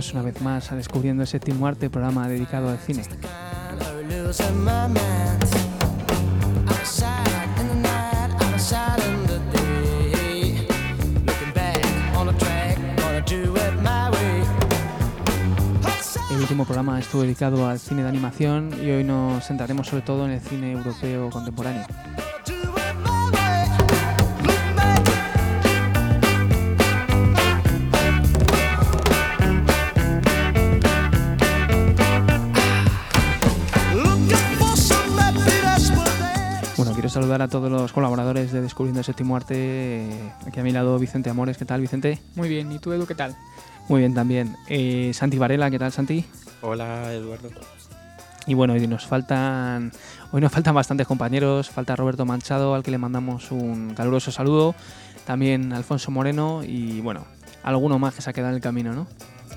bienvenidos una vez más a Descubriendo el Séptimo Arte, programa dedicado al cine. El último programa estuvo dedicado al cine de animación y hoy nos centraremos sobre todo en el cine europeo contemporáneo. Quiero saludar a todos los colaboradores de Descubriendo el Séptimo Arte. Aquí a mi lado Vicente Amores. ¿Qué tal, Vicente? Muy bien. ¿Y tú, Edu, qué tal? Muy bien también. Santi Varela. ¿Qué tal, Santi? Hola, Eduardo. Y bueno, hoy nos faltan bastantes compañeros. Falta Roberto Manchado, al que le mandamos un caluroso saludo. También Alfonso Moreno y, bueno, alguno más que se ha quedado en el camino, ¿no?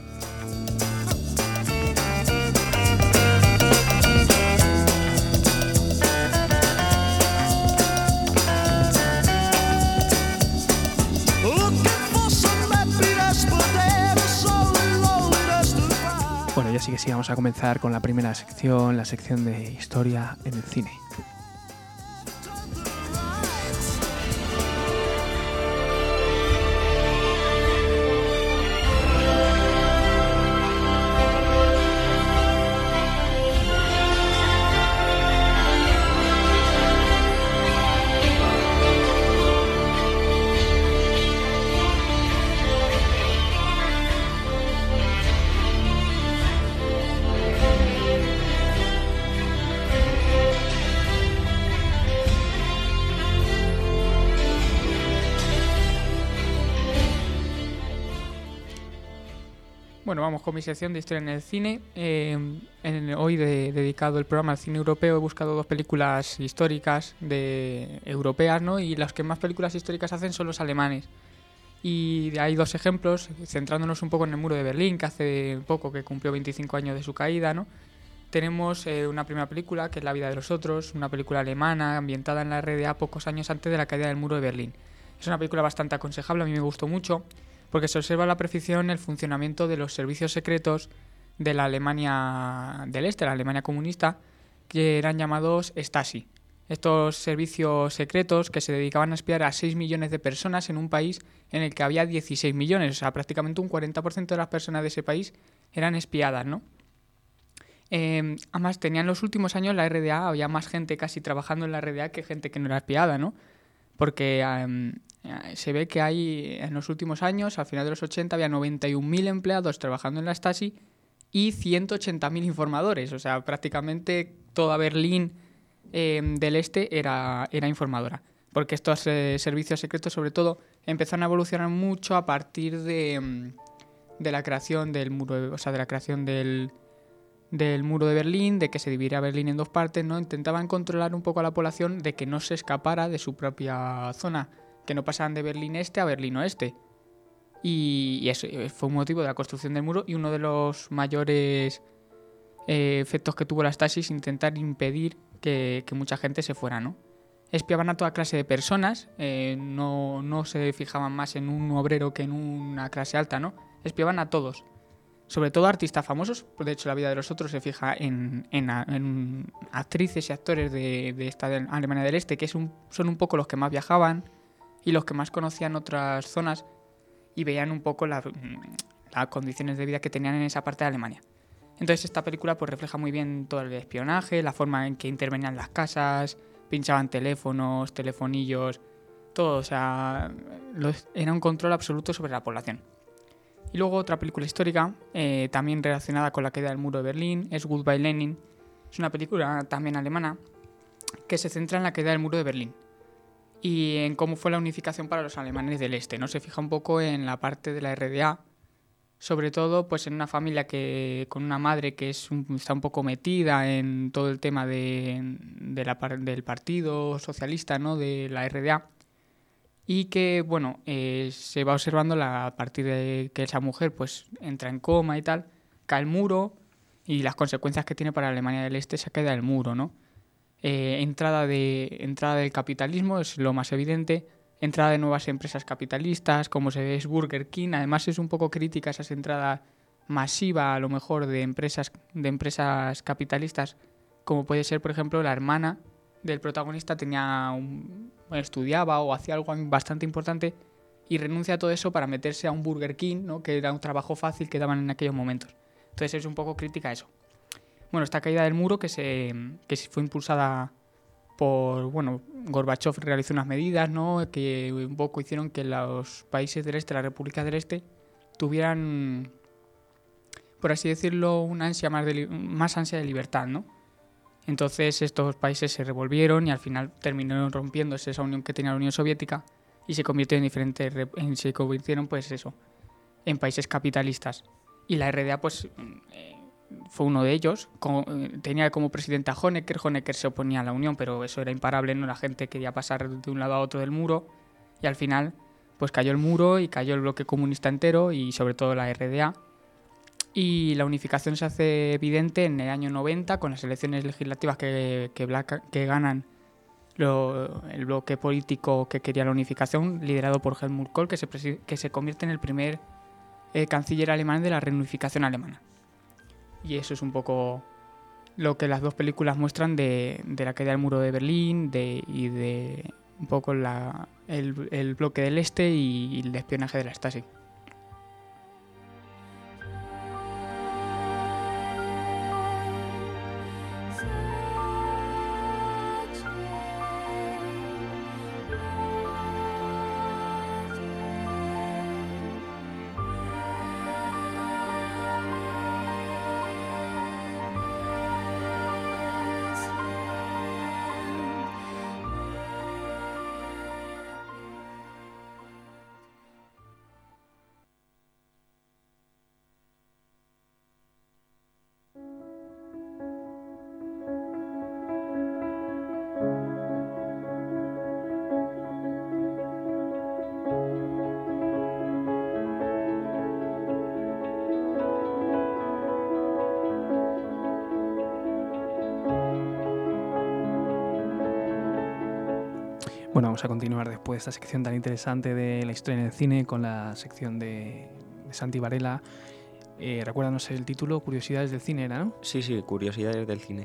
Bueno, ya sí que sí, vamos a comenzar con la primera sección, la sección de historia en el cine. Bueno, vamos con mi sección de historia en el cine. Hoy dedicado el programa al cine europeo, he buscado dos películas históricas europeas, ¿no? Y las que más películas históricas hacen son los alemanes. Y hay dos ejemplos, centrándonos un poco en el muro de Berlín, que hace poco que cumplió 25 años de su caída, ¿no? Tenemos una primera película, que es La vida de los otros, una película alemana ambientada en la RDA pocos años antes de la caída del muro de Berlín. Es una película bastante aconsejable, a mí me gustó mucho, porque se observa a la precisión el funcionamiento de los servicios secretos de la Alemania del Este, la Alemania comunista, que eran llamados Stasi. Estos servicios secretos que se dedicaban a espiar a 6 millones de personas en un país en el que había 16 millones, o sea, prácticamente un 40% de las personas de ese país eran espiadas, ¿no? Además, en los últimos años la RDA, había más gente casi trabajando en la RDA que gente que no era espiada, ¿no? Porque se ve que hay en los últimos años, al final de los 80, había 91.000 empleados trabajando en la Stasi y 180.000 informadores. O sea, prácticamente toda Berlín del Este era informadora. Porque estos servicios secretos, sobre todo, empezaron a evolucionar mucho a partir de la creación del muro, o sea, de la creación del muro de Berlín, de que se dividiera Berlín en dos partes, ¿no? Intentaban controlar un poco a la población de que no se escapara de su propia zona, que no pasaran de Berlín Este a Berlín Oeste. Y eso fue un motivo de la construcción del muro y uno de los mayores efectos que tuvo la Stasi es intentar impedir que mucha gente se fuera, ¿no? Espiaban a toda clase de personas, no se fijaban más en un obrero que en una clase alta, ¿no? Espiaban a todos. Sobre todo artistas famosos, de hecho La vida de los otros se fija en actrices y actores de esta Alemania del Este, que son un poco los que más viajaban y los que más conocían otras zonas y veían un poco las condiciones de vida que tenían en esa parte de Alemania. Entonces esta película pues refleja muy bien todo el espionaje, la forma en que intervenían las casas, pinchaban teléfonos, telefonillos, todo, o sea, era un control absoluto sobre la población. Y luego otra película histórica, también relacionada con la caída del muro de Berlín, es Goodbye Lenin. Es una película también alemana que se centra en la caída del muro de Berlín y en cómo fue la unificación para los alemanes del Este, ¿no? Se fija un poco en la parte de la RDA, sobre todo pues en una familia con una madre que está un poco metida en todo el tema del Partido Socialista, ¿no? De la RDA. Y que, bueno, se va observando a partir de que esa mujer pues entra en coma y tal, cae el muro y las consecuencias que tiene para Alemania del Este esa caída del muro, ¿no? Entrada del capitalismo es lo más evidente, entrada de nuevas empresas capitalistas, como se ve es Burger King, además es un poco crítica esas entradas masiva, a lo mejor, de empresas capitalistas, como puede ser, por ejemplo, la hermana del protagonista estudiaba o hacía algo bastante importante y renuncia a todo eso para meterse a un Burger King, ¿no? Que era un trabajo fácil que daban en aquellos momentos. Entonces es un poco crítica a eso. Bueno, esta caída del muro que fue impulsada por, bueno, Gorbachev realizó unas medidas, ¿no? Que un poco hicieron que los países del este, las repúblicas del este, tuvieran, por así decirlo, una ansia más ansia de libertad, ¿no? Entonces estos países se revolvieron y al final terminaron rompiéndose esa unión que tenía la Unión Soviética y se convirtieron pues eso, en países capitalistas. Y la RDA pues fue uno de ellos. Tenía como presidente a Honecker. Honecker se oponía a la Unión, pero eso era imparable, ¿no? La gente quería pasar de un lado a otro del muro y al final pues cayó el muro y cayó el bloque comunista entero y sobre todo la RDA. Y la unificación se hace evidente en el año 90 con las elecciones legislativas que ganan el bloque político que quería la unificación, liderado por Helmut Kohl, que se convierte en el primer canciller alemán de la reunificación alemana. Y eso es un poco lo que las dos películas muestran de la caída del muro de Berlín y de un poco el bloque del este y el espionaje de la Stasi. Bueno, vamos a continuar después de esta sección tan interesante de la historia en el cine con la sección de Santi Varela. Recuérdanos el título, Curiosidades del cine, ¿era, no? Sí, Curiosidades del cine.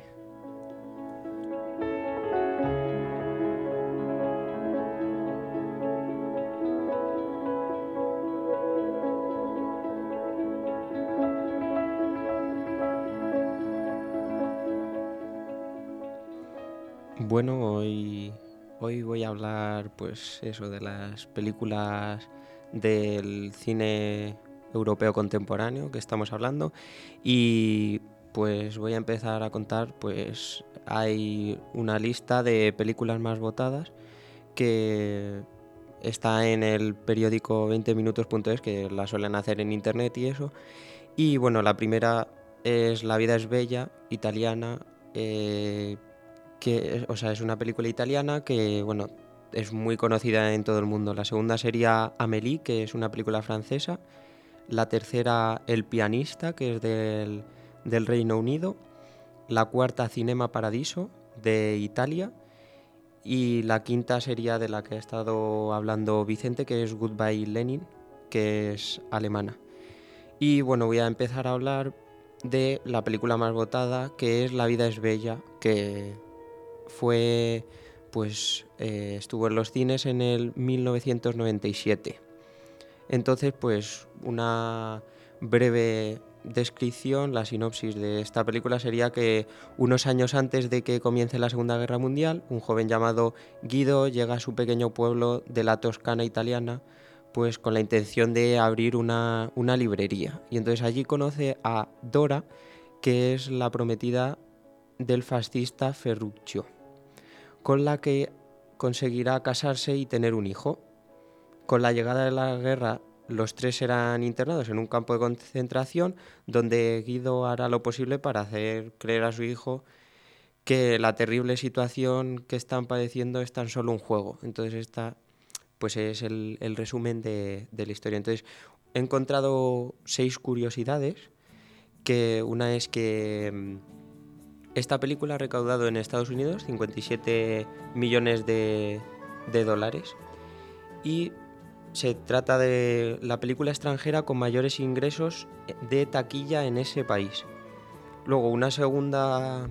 Bueno, hoy voy a hablar, pues eso, de las películas del cine europeo contemporáneo que estamos hablando, y pues voy a empezar a contar, pues hay una lista de películas más votadas que está en el periódico 20minutos.es, que la suelen hacer en internet y eso. Y bueno, la primera es La vida es bella, italiana, es una película italiana que, bueno, es muy conocida en todo el mundo. La segunda sería Amélie, que es una película francesa. La tercera, El pianista, que es del Reino Unido. La cuarta, Cinema Paradiso, de Italia. Y la quinta sería de la que ha estado hablando Vicente, que es Goodbye Lenin, que es alemana. Y bueno, voy a empezar a hablar de la película más votada, que es La vida es bella, que fue, pues, estuvo en los cines en el 1997. Entonces, pues, una breve descripción, la sinopsis de esta película sería que unos años antes de que comience la Segunda Guerra Mundial, un joven llamado Guido llega a su pequeño pueblo de la Toscana italiana, pues con la intención de abrir una librería. Y entonces allí conoce a Dora, que es la prometida del fascista Ferruccio, con la que conseguirá casarse y tener un hijo. Con la llegada de la guerra, los tres serán internados en un campo de concentración, donde Guido hará lo posible para hacer creer a su hijo que la terrible situación que están padeciendo es tan solo un juego. Entonces esta, pues, es el resumen de la historia. Entonces he encontrado 6 curiosidades, que una es que esta película ha recaudado en Estados Unidos 57 millones de dólares y se trata de la película extranjera con mayores ingresos de taquilla en ese país. Luego, una segunda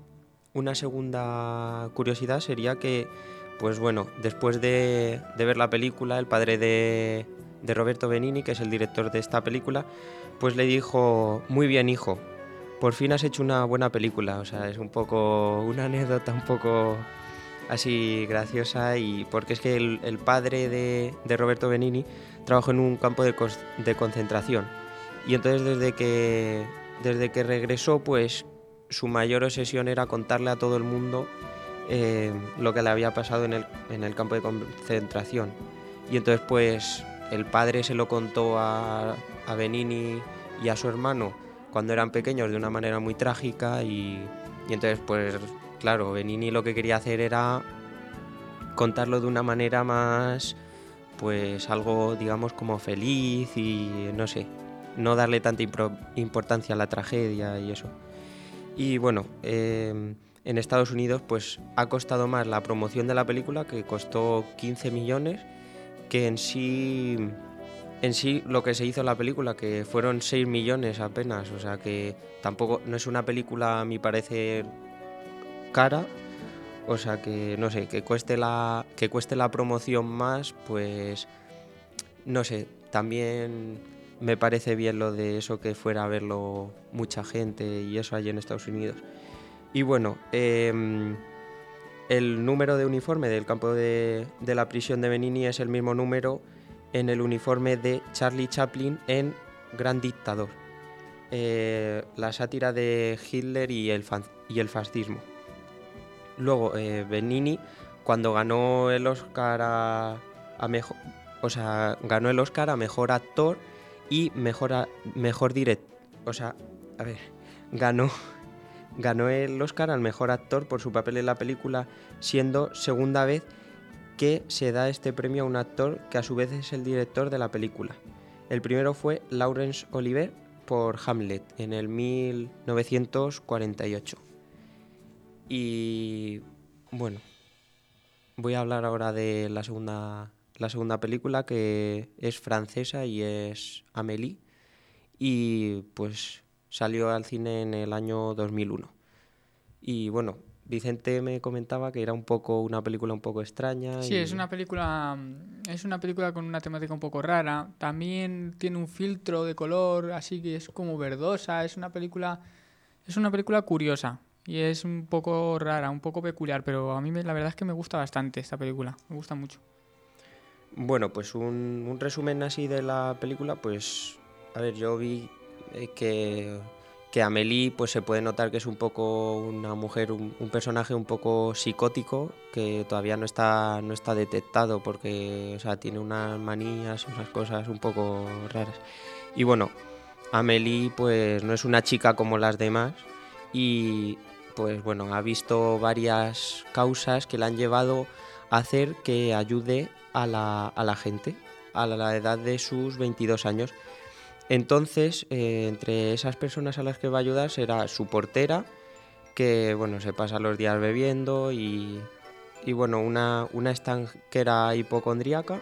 curiosidad sería que, pues bueno, después de ver la película, el padre de Roberto Benigni, que es el director de esta película, pues le dijo: muy bien, hijo, por fin has hecho una buena película. O sea, es un poco una anécdota un poco así graciosa, y porque es que el padre de Roberto Benigni trabajó en un campo de concentración, y entonces desde que regresó, pues su mayor obsesión era contarle a todo el mundo lo que le había pasado en el campo de concentración. Y entonces pues el padre se lo contó a Benigni y a su hermano cuando eran pequeños de una manera muy trágica, y entonces pues claro, Benigni lo que quería hacer era contarlo de una manera más, pues algo digamos como feliz, y no sé, no darle tanta importancia a la tragedia y eso. Y bueno, en Estados Unidos pues ha costado más la promoción de la película, que costó 15 millones, que en sí lo que se hizo en la película, que fueron 6 millones apenas. O sea que tampoco, no es una película, a mi parecer, cara. O sea que, no sé, que cueste la promoción más, pues no sé, también me parece bien lo de eso, que fuera a verlo mucha gente y eso allí en Estados Unidos. Y bueno, el número de uniforme del campo de la prisión de Benigni es el mismo número en el uniforme de Charlie Chaplin en Gran Dictador, la sátira de Hitler y el fascismo. Luego, Benigni, cuando ganó el Oscar ganó el Oscar a mejor actor y mejor director. O sea, a ver, ganó el Oscar al mejor actor por su papel en la película, siendo segunda vez que se da este premio a un actor que a su vez es el director de la película. El primero fue Laurence Olivier por Hamlet en el 1948. Y bueno, voy a hablar ahora de la segunda película, que es francesa y es Amélie, y pues salió al cine en el año 2001. Y bueno, Vicente me comentaba que era una película un poco extraña. Sí, es una película con una temática un poco rara. También tiene un filtro de color, así que es como verdosa. Es una película curiosa y es un poco rara, un poco peculiar, pero a mí la verdad es que me gusta bastante esta película. Me gusta mucho. Bueno, pues un resumen así de la película, pues a ver, yo vi que Amélie pues se puede notar que es un poco una mujer, un personaje un poco psicótico, que todavía no está detectado, porque, o sea, tiene unas manías, unas cosas un poco raras. Y bueno, Amélie pues no es una chica como las demás, y pues bueno, ha visto varias causas que la han llevado a hacer que ayude a la gente a la edad de sus 22 años. Entonces, entre esas personas a las que va a ayudar será su portera, que bueno, se pasa los días bebiendo, y bueno, una estanquera hipocondríaca,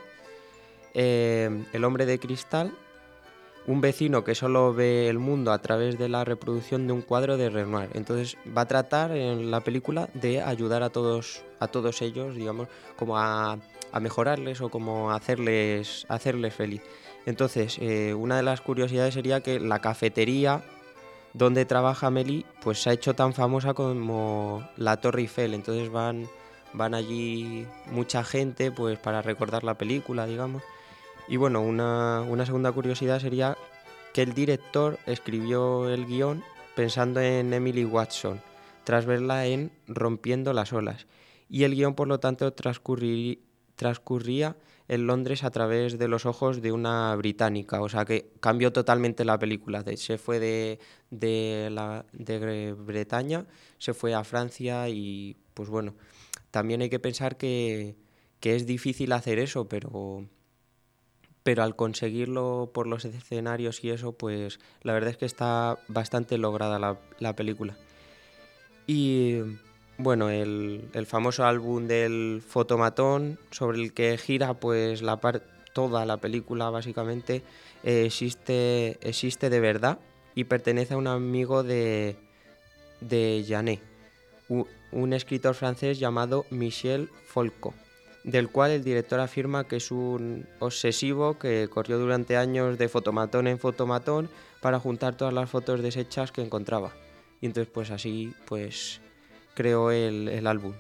el hombre de cristal, un vecino que solo ve el mundo a través de la reproducción de un cuadro de Renoir. Entonces va a tratar en la película de ayudar a todos ellos, digamos, como a mejorarles, o como a hacerles feliz. Entonces, una de las curiosidades sería que la cafetería donde trabaja Amélie pues se ha hecho tan famosa como la Torre Eiffel. Entonces van allí mucha gente pues para recordar la película, digamos. Y bueno, una segunda curiosidad sería que el director escribió el guión pensando en Emily Watson, tras verla en Rompiendo las olas. Y el guión, por lo tanto, transcurría en Londres a través de los ojos de una británica. O sea que cambió totalmente la película. Se fue de Bretaña, se fue a Francia, y pues bueno, también hay que pensar que es difícil hacer eso, pero al conseguirlo por los escenarios y eso, pues la verdad es que está bastante lograda la película. Y bueno, el famoso álbum del Fotomatón, sobre el que gira pues toda la película básicamente existe de verdad y pertenece a un amigo de Janet, un escritor francés llamado Michel Foucault, del cual el director afirma que es un obsesivo que corrió durante años de fotomatón en fotomatón para juntar todas las fotos deshechas que encontraba. Y entonces pues así pues creó el álbum.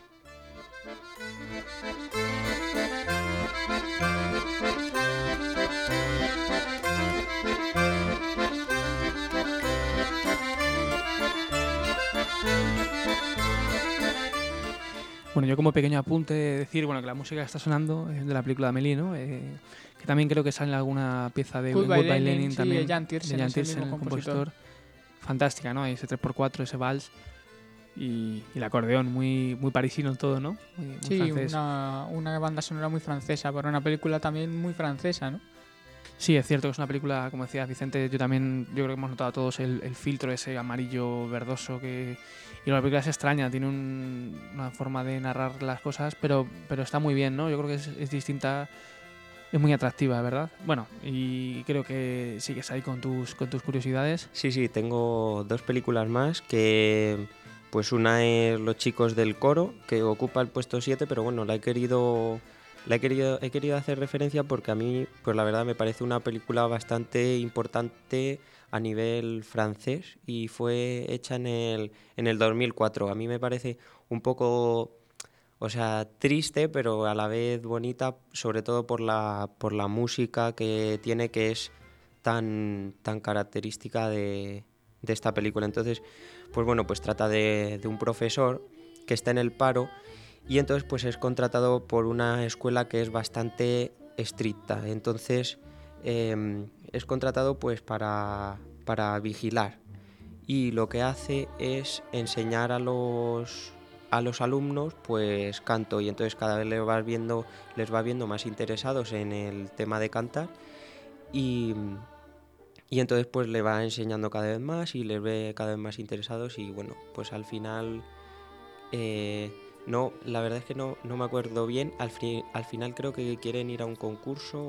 Bueno, yo como pequeño apunte decir que la música que está sonando es de la película Amélie, ¿no? Que también creo que sale en alguna pieza de Goodbye Lenin sí, también, de Jan Tiersen, es el mismo el compositor. Fantástica, ¿no? Ese 3x4, ese vals y el acordeón, muy parisino todo, ¿no? Muy Sí, francés. una banda sonora muy francesa, pero una película también muy francesa, ¿no? Sí, es cierto que es una película, como decía Vicente, yo creo que hemos notado todos el filtro ese amarillo verdoso y la película es extraña, tiene una forma de narrar las cosas, pero está muy bien, ¿no? Yo creo que es distinta, es muy atractiva, ¿verdad? Bueno, y creo que sigues ahí con tus curiosidades. Sí, tengo 2 películas más que pues una es Los chicos del coro, que ocupa el puesto 7, pero bueno, he querido hacer referencia porque a mí, pues la verdad me parece una película bastante importante a nivel francés y fue hecha en el 2004. A mí me parece un poco, o sea, triste, pero a la vez bonita, sobre todo por la música que tiene, que es tan característica de esta película. Entonces, pues bueno, pues trata de un profesor que está en el paro y entonces pues es contratado por una escuela que es bastante estricta. Entonces es contratado pues para vigilar y lo que hace es enseñar a los alumnos pues canto y entonces cada vez les va viendo más interesados en el tema de cantar y entonces pues le va enseñando cada vez más y les ve cada vez más interesados y bueno, pues al final no, la verdad es que no me acuerdo bien, al final creo que quieren ir a un concurso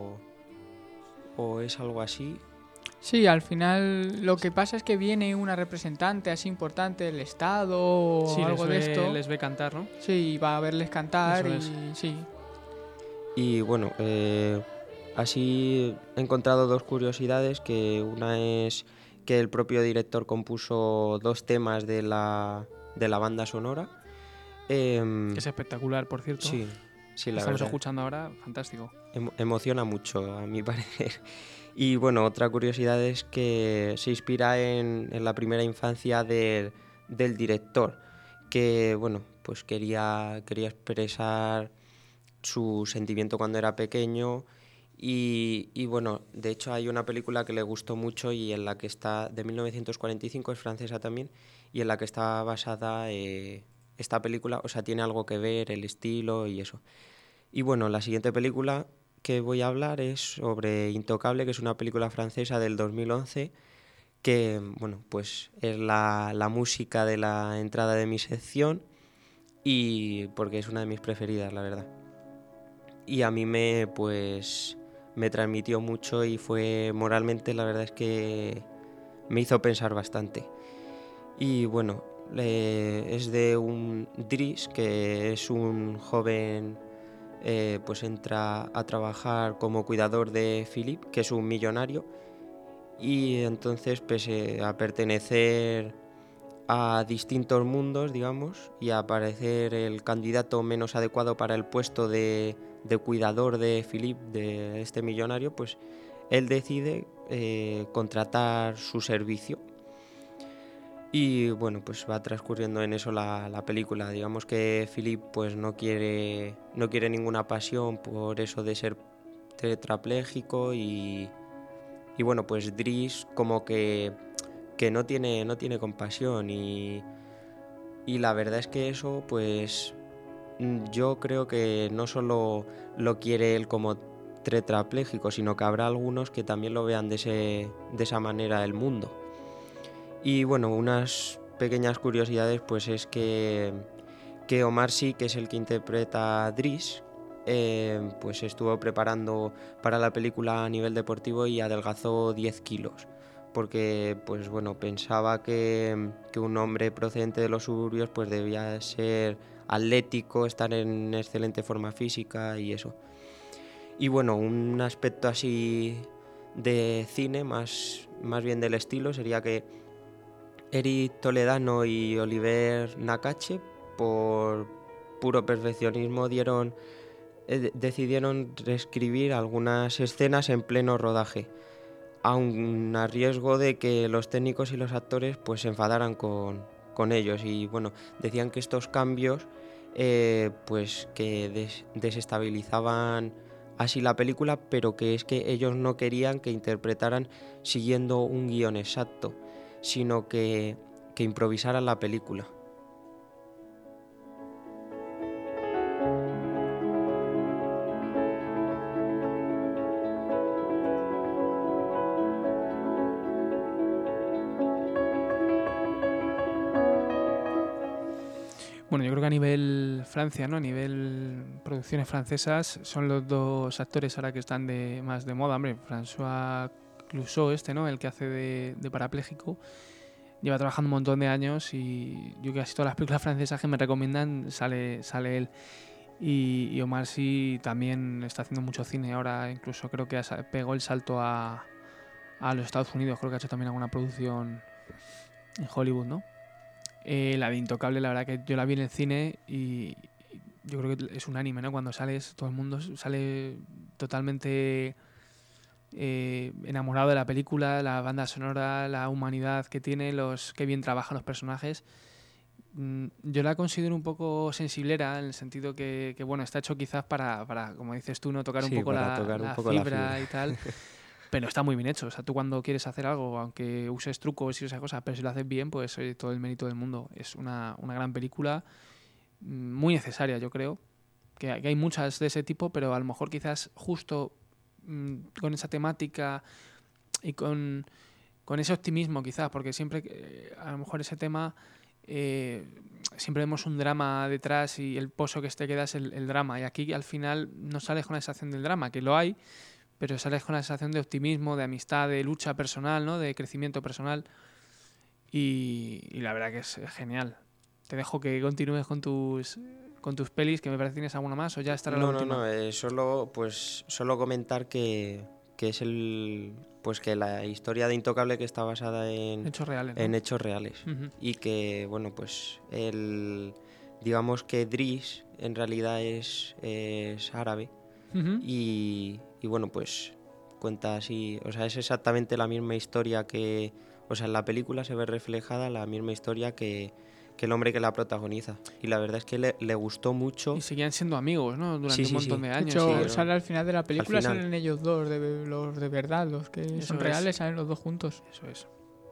o es algo así. Sí, al final lo que pasa es que viene una representante así importante del Estado o Sí, algo de esto. les ve cantar, ¿no? Sí, va a verles cantar Eso y es. sí. Y bueno, así he encontrado 2 curiosidades, que una es que el propio director compuso 2 temas de la banda sonora. Que es espectacular, por cierto. Sí, la Estamos verdad. escuchando ahora, fantástico. Emociona mucho, a mi parecer. Y bueno, otra curiosidad es que se inspira en la primera infancia del director, que bueno, pues quería expresar su sentimiento cuando era pequeño y bueno, de hecho hay una película que le gustó mucho y en la que está, de 1945, es francesa también, y en la que está basada esta película, o sea, tiene algo que ver, el estilo y eso. Y bueno, la siguiente película que voy a hablar es sobre Intocable, que es una película francesa del 2011, que bueno, pues es la música de la entrada de mi sección y porque es una de mis preferidas, la verdad. Y a mí me transmitió mucho y fue moralmente, la verdad es que me hizo pensar bastante. Y bueno, es de un Driss, que es un joven, pues entra a trabajar como cuidador de Philippe, que es un millonario, y entonces pese a pertenecer a distintos mundos, digamos, y a parecer el candidato menos adecuado para el puesto de cuidador de Philippe, de este millonario, pues él decide contratar su servicio. Y bueno, pues va transcurriendo en eso la película. Digamos que Philippe pues no quiere ninguna pasión por eso de ser tetrapléjico y bueno, pues Driss como que no tiene compasión y la verdad es que eso pues yo creo que no solo lo quiere él como tetrapléjico, sino que habrá algunos que también lo vean de esa manera el mundo. Y bueno, unas pequeñas curiosidades pues es que Omar Sy, que es el que interpreta a Driss, pues se estuvo preparando para la película a nivel deportivo y adelgazó 10 kilos. Porque pues bueno, pensaba que un hombre procedente de los suburbios pues debía ser atlético, estar en excelente forma física y eso. Y bueno, un aspecto así de cine, más bien del estilo, sería que Eric Toledano y Oliver Nakache, por puro perfeccionismo, decidieron reescribir algunas escenas en pleno rodaje, aun a riesgo de que los técnicos y los actores pues se enfadaran con ellos. Y bueno, decían que estos cambios pues que desestabilizaban así la película, pero que es que ellos no querían que interpretaran siguiendo un guión exacto, sino que improvisaran la película. Bueno, yo creo que a nivel Francia, ¿no? A nivel producciones francesas, son los dos actores ahora que están más de moda. Hombre, François Clouseau, ¿no? El que hace de parapléjico, lleva trabajando un montón de años y yo casi todas las películas francesas que me recomiendan sale él. Y Omar Sy también está haciendo mucho cine ahora, incluso creo que pegó el salto a los Estados Unidos, creo que ha hecho también alguna producción en Hollywood, ¿no? La de Intocable, la verdad que yo la vi en el cine y yo creo que es unánime, ¿no? Cuando sales, todo el mundo sale totalmente enamorado de la película, la banda sonora, la humanidad que tiene, qué bien trabajan los personajes. Yo la considero un poco sensiblera, en el sentido que bueno, está hecho quizás para como dices tú, no tocar un poco la fibra y tal. Pero está muy bien hecho. O sea, tú cuando quieres hacer algo, aunque uses trucos y esas cosas, pero si lo haces bien, pues todo el mérito del mundo. Es una gran película, muy necesaria, yo creo. Que hay muchas de ese tipo, pero a lo mejor quizás justo con esa temática y con ese optimismo quizás, porque siempre a lo mejor ese tema siempre vemos un drama detrás y el pozo que te queda es el drama. Y aquí al final no sales con la sensación del drama, que lo hay, pero sales con la sensación de optimismo, de amistad, de lucha personal, ¿no? De crecimiento personal. Y la verdad que es genial. Te dejo que continúes con tus pelis, que me parece que tienes alguna más, o ya estará la última. Solo comentar que es que la historia de Intocable, que está basada en hechos reales, ¿no? En hechos reales. Uh-huh. Y que, bueno, pues digamos que Driss en realidad es árabe. Uh-huh. Y bueno, pues cuenta así, o sea, es exactamente la misma historia que, o sea, en la película se ve reflejada la misma historia que el hombre que la protagoniza. Y la verdad es que le gustó mucho. Y seguían siendo amigos, ¿no? Durante un montón de años. De hecho, sale al final de la película, salen ellos dos, los de verdad, los que son reales, salen los dos juntos. Eso es.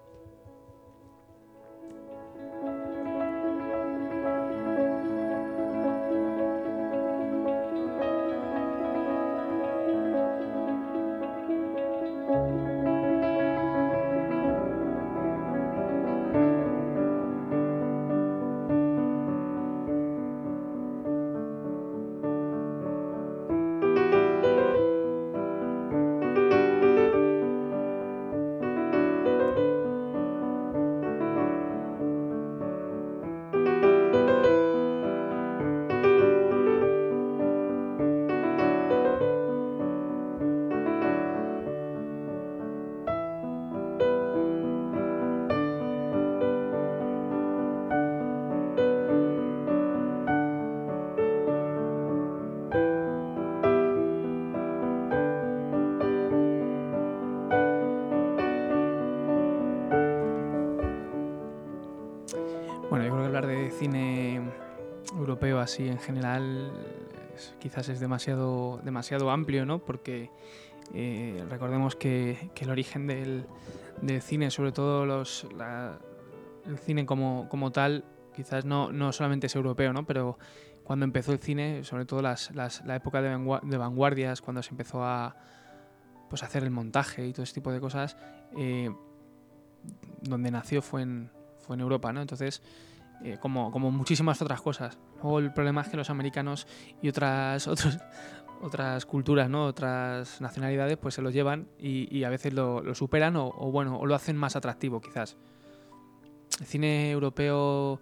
Cine europeo así en general quizás es demasiado amplio, ¿no? Porque recordemos que el origen del cine, sobre todo el cine como tal, quizás no solamente es europeo, ¿no? Pero cuando empezó el cine, sobre todo la época de vanguardias, cuando se empezó a hacer el montaje y todo ese tipo de cosas, donde nació fue en Europa, ¿no? Entonces como muchísimas otras cosas. Luego el problema es que los americanos y otras otras culturas, ¿no? Otras nacionalidades, pues se lo llevan y a veces lo superan o lo hacen más atractivo, quizás. El cine europeo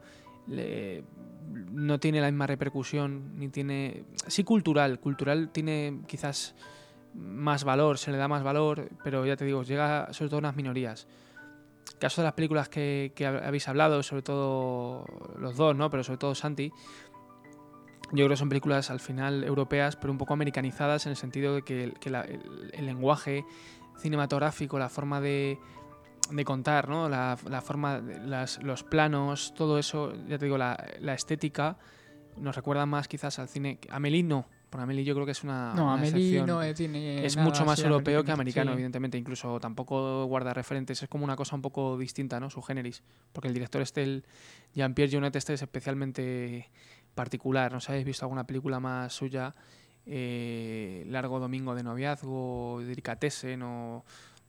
no tiene la misma repercusión, ni tiene... Sí, cultural tiene quizás más valor, se le da más valor, pero ya te digo, llega sobre todo a unas minorías. El caso de las películas que habéis hablado, sobre todo los dos, ¿no? Pero sobre todo Santi, yo creo que son películas al final europeas, pero un poco americanizadas en el sentido de que el lenguaje cinematográfico, la forma de contar, ¿no? La forma, los planos, todo eso, ya te digo, la estética nos recuerda más quizás al cine. Amélie no, porque Amélie yo creo que es una Amélie excepción. no tiene Es nada mucho más así europeo que americano, sí. evidentemente, incluso tampoco guarda referentes, es como una cosa un poco distinta, ¿no? Su generis, porque el director el Jean-Pierre Jeunet es especialmente particular. No sé si habéis visto alguna película más suya, Largo Domingo de Noviazgo, Delicatessen, o...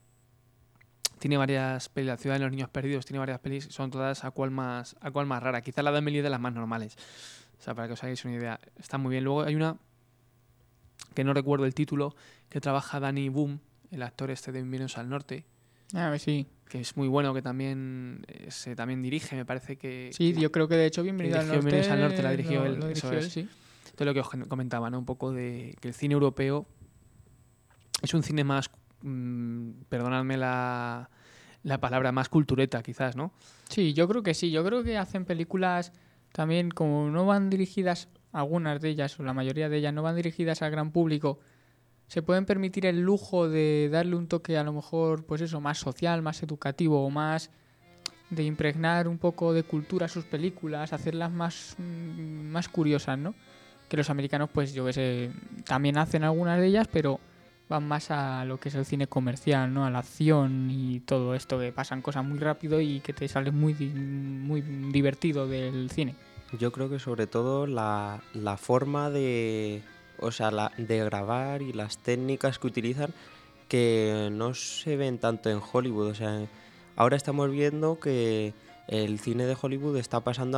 Tiene varias pelis, La ciudad de los niños perdidos, tiene varias pelis, son todas a cual más rara. Quizá la de Amélie de las más normales. O sea, para que os hagáis una idea. Está muy bien. Luego hay una que no recuerdo el título, que trabaja Danny Boom, el actor de Bienvenidos al Norte. A ver, sí. Que es muy bueno, que también se también dirige, me parece que... Sí, yo creo que de hecho Bienvenidos al Norte la dirigió él. Lo dirigió él, sí. Esto es lo que os comentaba, ¿no? Un poco de que el cine europeo es un cine más... perdonadme la palabra, más cultureta, quizás, ¿no? Sí, yo creo que sí. Yo creo que hacen películas también, como no van dirigidas, algunas de ellas, o la mayoría de ellas, no van dirigidas al gran público, se pueden permitir el lujo de darle un toque a lo mejor, pues eso, más social, más educativo, o más de impregnar un poco de cultura a sus películas, hacerlas más curiosas, ¿no? Que los americanos, pues yo que sé, también hacen algunas de ellas, pero van más a lo que es el cine comercial, ¿no? A la acción y todo esto, que pasan cosas muy rápido y que te sales muy divertido del cine. Yo creo que sobre todo la forma de... O sea, de grabar y las técnicas que utilizan, que no se ven tanto en Hollywood. O sea, ahora estamos viendo que el cine de Hollywood está pasando a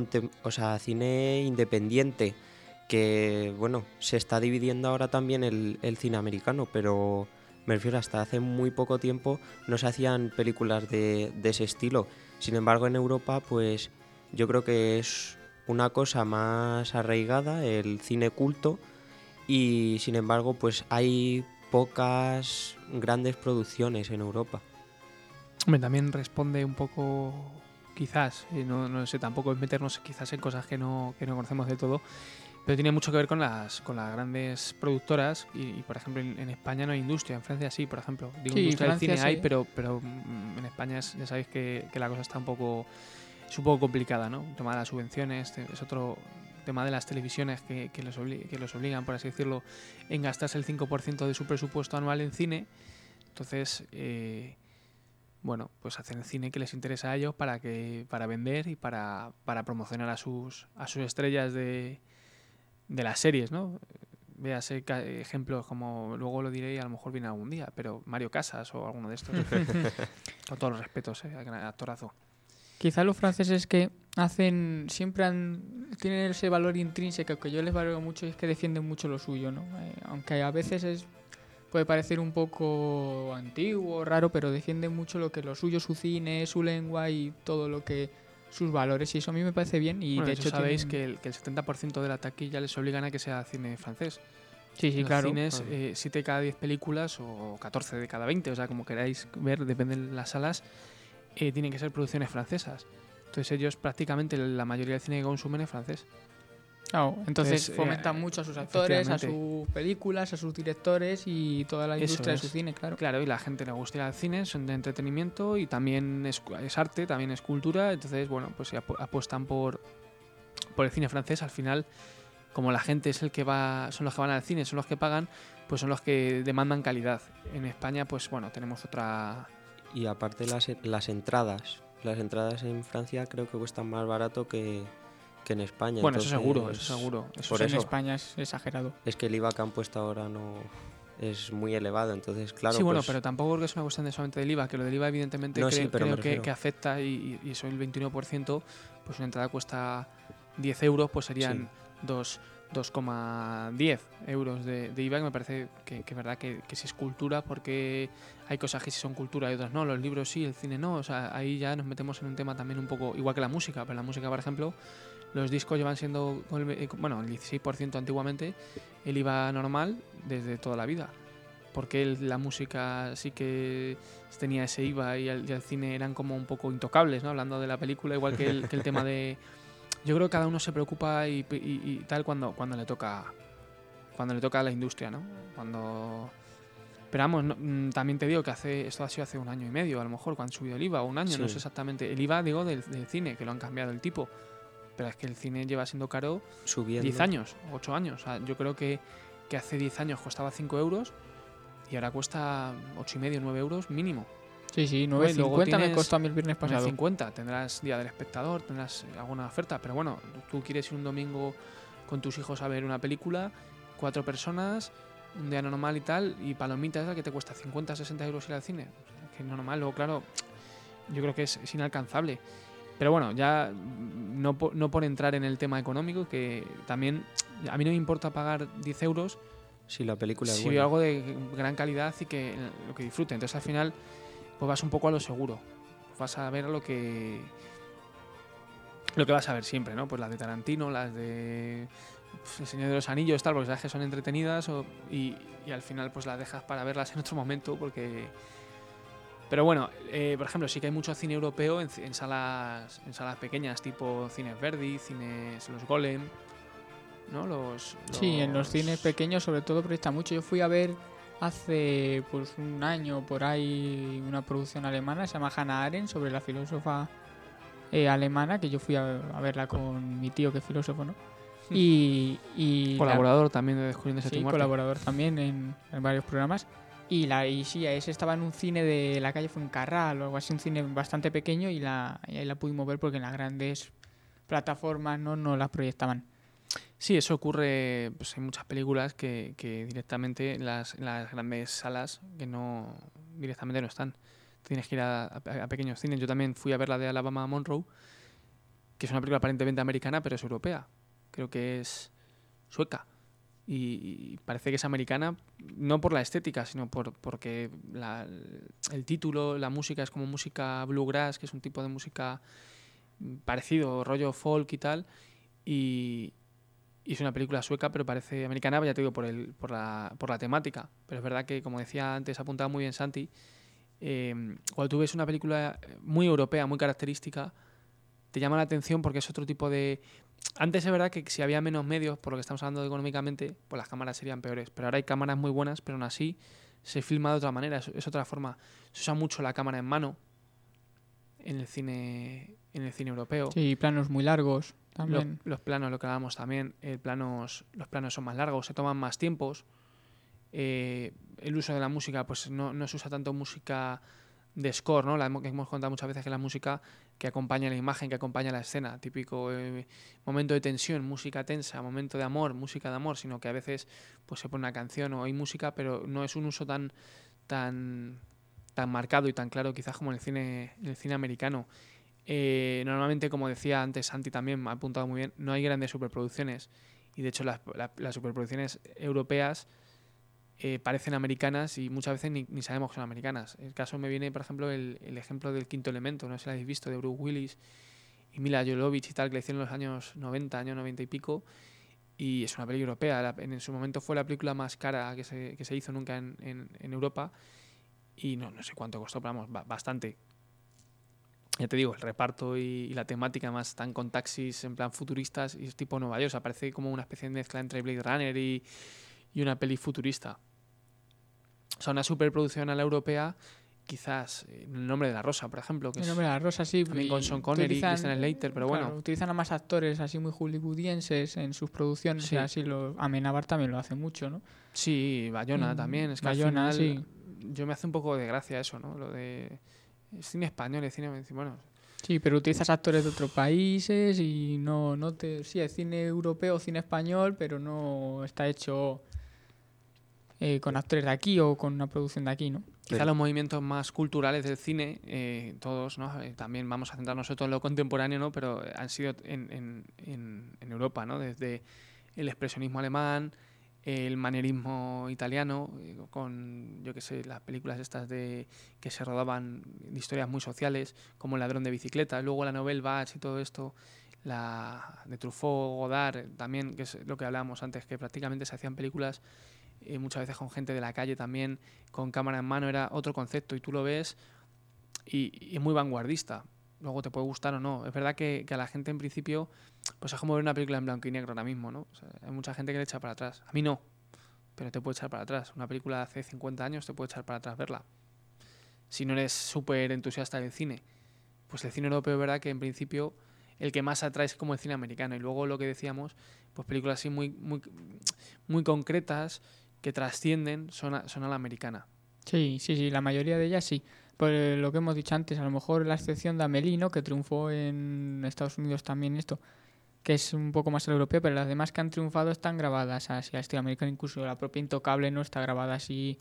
cine independiente, que bueno, se está dividiendo ahora también el cine americano, pero me refiero, hasta hace muy poco tiempo no se hacían películas de ese estilo. Sin embargo, en Europa, pues yo creo que es una cosa más arraigada, el cine culto, y sin embargo, pues hay pocas grandes producciones en Europa. Hombre, también responde un poco, quizás, no sé, tampoco es meternos quizás en cosas que no conocemos del todo, pero tiene mucho que ver con las grandes productoras y por ejemplo, en España no hay industria, en Francia sí, por ejemplo. Digo, Sí, industria del Francia cine hay, sí. pero en España ya sabéis que la cosa está un poco complicada, ¿no? El tema de las subvenciones, es otro tema de las televisiones que los obligan, por así decirlo, en gastarse el 5% de su presupuesto anual en cine. Entonces, bueno, pues hacen el cine que les interesa a ellos para vender y para promocionar a sus estrellas de las series, ¿no? Véase ejemplos como, luego lo diré y a lo mejor viene algún día, pero Mario Casas o alguno de estos. Con todos los respetos, actorazo. Quizá los franceses que tienen ese valor intrínseco que yo les valoro mucho, y es que defienden mucho lo suyo, ¿no? Aunque a veces puede parecer un poco antiguo, raro, pero defienden mucho lo suyo, su cine, su lengua y todo lo que sus valores, y eso a mí me parece bien. Y Bueno, de hecho sabéis que el 70% de la taquilla les obligan a que sea cine francés. Sí, Los claro. cines, 7 de cada 10 películas o 14 de cada 20, o sea, como queráis ver, depende de las salas, tienen que ser producciones francesas. Entonces ellos prácticamente la mayoría del cine que consumen es francés. Claro, entonces fomentan mucho a sus actores, a sus películas, a sus directores y toda la industria de su cine, claro. Claro, y la gente le gusta ir al cine, son de entretenimiento y también es arte, también es cultura. Entonces, bueno, pues apuestan por el cine francés. Al final, como la gente es son los que van al cine, son los que pagan, pues son los que demandan calidad. En España, pues bueno, tenemos otra... Y aparte las entradas en Francia creo que cuestan más barato que en España. Bueno, entonces, eso seguro. Eso en España es exagerado. Es que el IVA que han puesto ahora no es muy elevado, entonces claro. Sí, bueno, pues, pero tampoco creo que es una cuestión de solamente del IVA, que lo del IVA evidentemente No, sí, pero me creo que refiero. afecta y eso el 21%, pues una entrada cuesta 10 euros, pues serían Sí. 2,10 euros de IVA, que me parece que es verdad que si es cultura, porque hay cosas que sí son cultura y otras no, los libros sí, el cine no, o sea, ahí ya nos metemos en un tema también un poco igual que la música, pero la música, por ejemplo, los discos llevan siendo, bueno, el 16% antiguamente, el IVA normal desde toda la vida. Porque la música sí que tenía ese IVA y el cine eran como un poco intocables, ¿no? Hablando de la película, igual que el tema de... Yo creo que cada uno se preocupa y tal cuando le toca a la industria, ¿no? Pero vamos, también te digo que esto ha sido hace 1 año y medio, a lo mejor, cuando han subido el IVA, o 1 año, Sí. no sé exactamente. El IVA, digo, del cine, que lo han cambiado el tipo. Pero es que el cine lleva siendo caro Subiendo. 10 años, 8 años. O sea, yo creo que hace 10 años costaba 5 euros y ahora cuesta 8,5, 9 euros mínimo. Sí, Luego 9,50 me tienes costó a mí el viernes pasado. 9,50, tendrás Día del Espectador, tendrás alguna oferta, pero bueno, tú quieres ir un domingo con tus hijos a ver una película, 4 personas, un día normal y tal, y palomitas esa que te cuesta 50, 60 euros ir al cine. O sea, que normal, luego claro, yo creo que es inalcanzable. Pero bueno, ya no por entrar en el tema económico, que también a mí no me importa pagar 10 euros Si la película es si buena. veo algo de gran calidad y que lo que disfrute. Entonces al final pues vas un poco a lo seguro. Vas a ver lo que vas a ver siempre, ¿no? Pues las de Tarantino, las de El Señor de los Anillos, tal, porque sabes que son entretenidas y al final pues las dejas para verlas en otro momento porque... Pero bueno, por ejemplo, sí que hay mucho cine europeo en salas pequeñas, tipo Cines Verdi, cines Los Golem, ¿no? Sí, en los cines pequeños sobre todo presta mucho. Yo fui a ver hace pues 1 año por ahí una producción alemana, se llama Hannah Arendt, sobre la filósofa alemana, que yo fui a verla con mi tío que es filósofo, ¿no? Y Colaborador también de Descubriendo sí, tu muerte. colaborador también en varios programas. Y sí, ese estaba en un cine de la calle Fuencarral o algo así, un cine bastante pequeño y ahí la pudimos ver porque en las grandes plataformas no la proyectaban. Sí, eso ocurre pues, en muchas películas que directamente en las grandes salas que directamente no están. Tienes que ir a pequeños cines. Yo también fui a ver la de Alabama Monroe, que es una película aparentemente americana, pero es europea. Creo que es sueca. Y parece que es americana, no por la estética, sino porque el título, la música es como música bluegrass, que es un tipo de música parecido, rollo folk y tal. Y es una película sueca, pero parece americana, ya te digo, por la temática. Pero es verdad que, como decía antes, apuntaba muy bien Santi, cuando tú ves una película muy europea, muy característica, te llama la atención porque es otro tipo de... Antes es verdad que si había menos medios, por lo que estamos hablando económicamente, pues las cámaras serían peores. Pero ahora hay cámaras muy buenas, pero aún así se filma de otra manera, es otra forma. Se usa mucho la cámara en mano en el cine europeo. Sí, planos muy largos también. Los planos, lo que hablábamos también, los planos son más largos, se toman más tiempos. El uso de la música, pues no se usa tanto música de score, ¿no? Que hemos contado muchas veces que la música que acompaña la imagen, que acompaña la escena, típico momento de tensión, música tensa, momento de amor, música de amor, sino que a veces pues se pone una canción o hay música, pero no es un uso tan marcado y tan claro quizás como en el cine americano. Normalmente, como decía antes Santi también, me ha apuntado muy bien, no hay grandes superproducciones y de hecho las superproducciones europeas parecen americanas y muchas veces ni sabemos que son americanas. El caso me viene, por ejemplo, el ejemplo del Quinto Elemento, no sé si lo habéis visto, de Bruce Willis y Mila Jovovich y tal, que le hicieron en los años 90, años 90 y pico, y es una película europea. En su momento fue la película más cara que se hizo nunca en Europa y no sé cuánto costó, pero vamos, bastante. Ya te digo, el reparto y la temática más están con taxis en plan futuristas y es tipo Nueva York, o sea, parece como una especie de mezcla entre Blade Runner y una peli futurista. O sea, una superproducción a la europea, quizás El nombre de la rosa, por ejemplo. Que El nombre de la rosa, sí. También con Sean Connery y Christian Slater, pero claro, bueno. Utilizan a más actores así muy hollywoodienses en sus producciones. Sí. Y así Amenábar también lo hace mucho, ¿no? Sí, Bayona también. Es que Bayona, al final, sí. Yo me hace un poco de gracia eso, ¿no? Lo de cine español y cine... Bueno... Sí, pero utilizas actores de otros países y sí, es cine europeo, cine español, pero no está hecho con actores de aquí o con una producción de aquí, ¿no? Quizá los movimientos más culturales del cine, todos, ¿no? También vamos a centrarnos sobre todo en lo contemporáneo, ¿no? Pero han sido en Europa, ¿no? Desde el expresionismo alemán, el manierismo italiano, con, yo qué sé, las películas estas que se rodaban de historias muy sociales, como El ladrón de bicicleta, luego la Nouvelle Vague y todo esto, la de Truffaut, Godard, también, que es lo que hablábamos antes, que prácticamente se hacían películas muchas veces con gente de la calle también, con cámara en mano, era otro concepto y tú lo ves y es muy vanguardista. Luego te puede gustar o no. Es verdad que a la gente en principio pues es como ver una película en blanco y negro ahora mismo, ¿no? O sea, hay mucha gente que le echa para atrás. A mí no, pero te puede echar para atrás. Una película de hace 50 años te puede echar para atrás verla. Si no eres súper entusiasta del cine. Pues el cine europeo es verdad que en principio el que más atrae es como el cine americano. Y luego lo que decíamos, pues películas así muy concretas que trascienden son a la americana. Sí, la mayoría de ellas sí. Por lo que hemos dicho antes, a lo mejor la excepción de Amélie, ¿no? Que triunfó en Estados Unidos también esto, que es un poco más el europeo, pero las demás que han triunfado están grabadas así al estilo americano, incluso la propia Intocable no está grabada así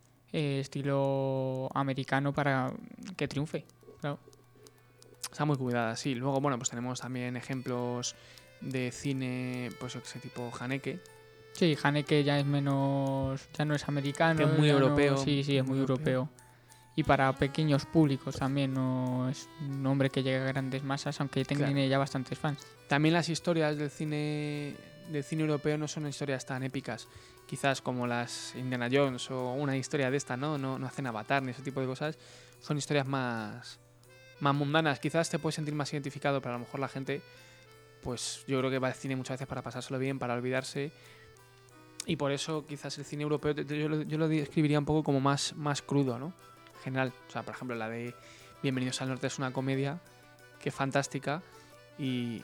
estilo americano para que triunfe, claro. Está muy cuidada, sí. Luego, bueno, pues tenemos también ejemplos de cine, pues ese tipo Haneke. Sí, Haneke ya es menos, ya no es americano. Que es muy europeo. No, sí, es muy europeo. Y para pequeños públicos también, no es un hombre que llegue a grandes masas, aunque tiene ya bastantes fans. También las historias del cine europeo no son historias tan épicas, quizás como las Indiana Jones o una historia de esta, no hacen Avatar ni ese tipo de cosas. Son historias más mundanas. Quizás te puedes sentir más identificado, pero a lo mejor la gente, pues yo creo que va al cine muchas veces para pasárselo bien, para olvidarse. Y por eso quizás el cine europeo yo lo describiría un poco como más crudo, ¿no? En general. O sea, por ejemplo, la de Bienvenidos al Norte es una comedia que es fantástica y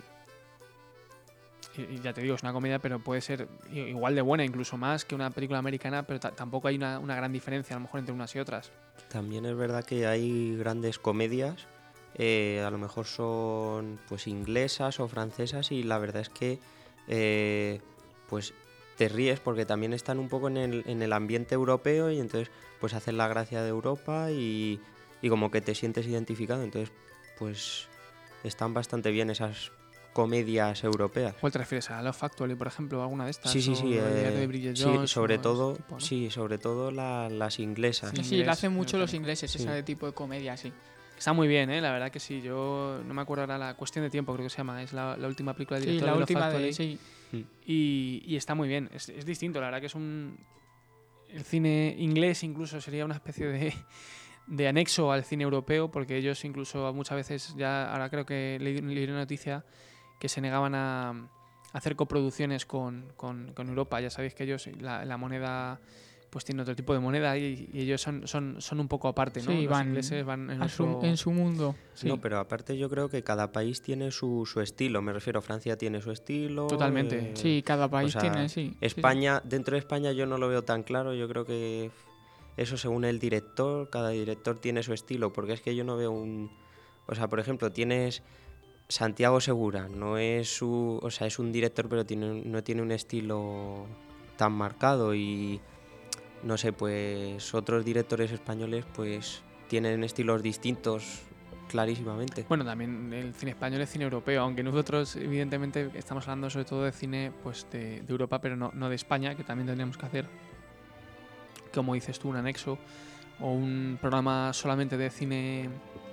ya te digo, es una comedia, pero puede ser igual de buena, incluso más que una película americana, pero tampoco hay una gran diferencia a lo mejor entre unas y otras. También es verdad que hay grandes comedias, a lo mejor son pues inglesas o francesas, y la verdad es que pues te ríes porque también están un poco en el ambiente europeo, y entonces pues hacen la gracia de Europa y como que te sientes identificado. Entonces pues están bastante bien esas comedias europeas. ¿Cuál te refieres? ¿A Love Actually, por ejemplo? ¿Alguna de estas? Sí. De Bridget Jones, sobre todo, tipo, ¿no? sí, sobre todo las inglesas. Sí, lo hacen mucho los ingleses, sí. Ese tipo de comedia, sí. Está muy bien, la verdad que sí. Yo no me acuerdo ahora, La Cuestión de Tiempo, creo que se llama. Es la última película del director de Love Actually. Sí. Y está muy bien. Es distinto, la verdad que es el cine inglés incluso sería una especie de anexo al cine europeo, porque ellos incluso muchas veces, ya ahora creo que leí una noticia que se negaban a hacer coproducciones con Europa. Ya sabéis que ellos, la moneda, pues tiene otro tipo de moneda, y ellos son un poco aparte, ¿no? Sí, los ingleses van en su mundo. Sí. No, pero aparte yo creo que cada país tiene su estilo. Me refiero, Francia tiene su estilo. Totalmente. Sí, cada país tiene, sí. España, dentro de España yo no lo veo tan claro. Yo creo que eso según el director, cada director tiene su estilo, porque es que yo no veo o sea, por ejemplo, tienes Santiago Segura, es un director, pero no tiene un estilo tan marcado, y no sé, pues otros directores españoles pues tienen estilos distintos clarísimamente. Bueno, también el cine español es cine europeo, aunque nosotros evidentemente estamos hablando sobre todo de cine pues de Europa, pero no de España, que también tendríamos que hacer, como dices tú, un anexo o un programa solamente de cine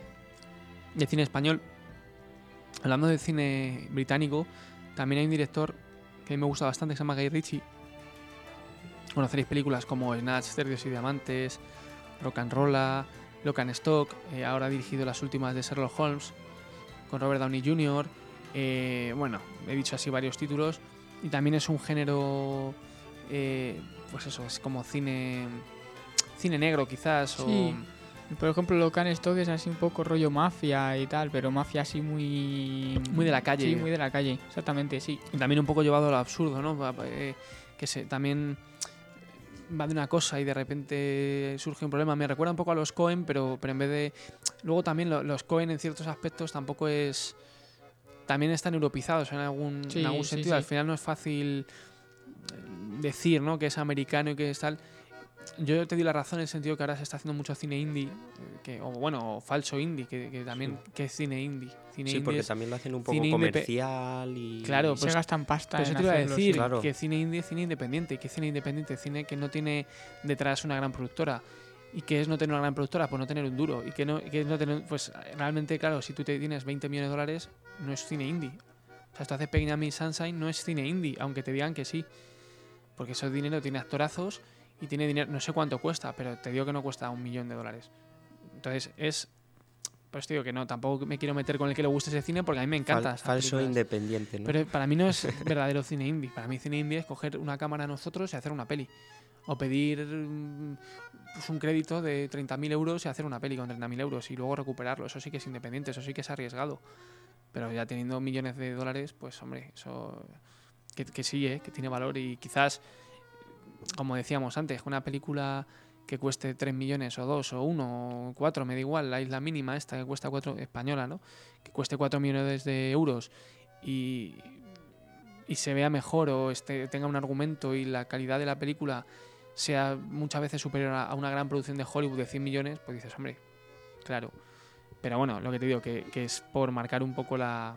español. Hablando de cine británico, también hay un director que a mí me gusta bastante, que se llama Guy Ritchie. Conoceréis películas como Snatch, Cerdos y Diamantes, Rock and Rolla, Lock and Stock, ahora ha dirigido las últimas de Sherlock Holmes con Robert Downey Jr. Bueno, he dicho así varios títulos, y también es un género, pues eso, es como cine negro quizás. Sí. Por ejemplo, Lock and Stock es así un poco rollo mafia y tal, pero mafia así muy de la calle. Sí, muy de la calle, exactamente, sí. Y también un poco llevado a lo absurdo, ¿no? Que también va de una cosa y de repente surge un problema. Me recuerda un poco a los Coen, pero en vez de... Luego también los Coen en ciertos aspectos tampoco es... También están europizados en algún sentido. Sí. Al final no es fácil decir, ¿no?, que es americano y que es tal. yo te di la razón en el sentido que ahora se está haciendo mucho cine indie, o falso indie, que también que es cine indie. Cine Sí, indie porque es también lo hacen un poco cine comercial y... Claro, Y pues se gastan pasta Pero en eso te iba a hacerlo, decir, sí. Claro. que cine indie es cine independiente, que cine independiente, cine que no tiene detrás una gran productora. ¿Y qué es no tener una gran productora? Pues no tener un duro. Y que es no tener, pues realmente, claro, si tú te tienes 20 millones de dólares, no es cine indie. O sea, esto hace Pequeña Miss Sunshine, no es cine indie, aunque te digan que sí. Porque eso es dinero, tiene actorazos y tiene dinero, no sé cuánto cuesta, pero te digo que no cuesta $1 millón. Entonces es... Pues te digo que no, tampoco me quiero meter con el que le guste ese cine porque a mí me encanta. esas falso películas. independiente, ¿no? Pero para mí no es verdadero cine indie. Para mí cine indie es coger una cámara a nosotros y hacer una peli. O pedir pues un crédito de 30.000 euros y hacer una peli con 30.000 euros y luego recuperarlo. Eso sí que es independiente, eso sí que es arriesgado. Pero ya teniendo millones de dólares, pues hombre, eso que sí, que tiene valor. Y quizás, como decíamos antes, una película que cueste 3 millones o 2 o 1 o 4, me da igual, la isla mínima esta que cuesta 4, española, ¿no? Que cueste 4 millones de euros y se vea mejor o tenga un argumento y la calidad de la película sea muchas veces superior a una gran producción de Hollywood de 100 millones, pues dices, hombre, claro. Pero bueno, lo que te digo, que es por marcar un poco la...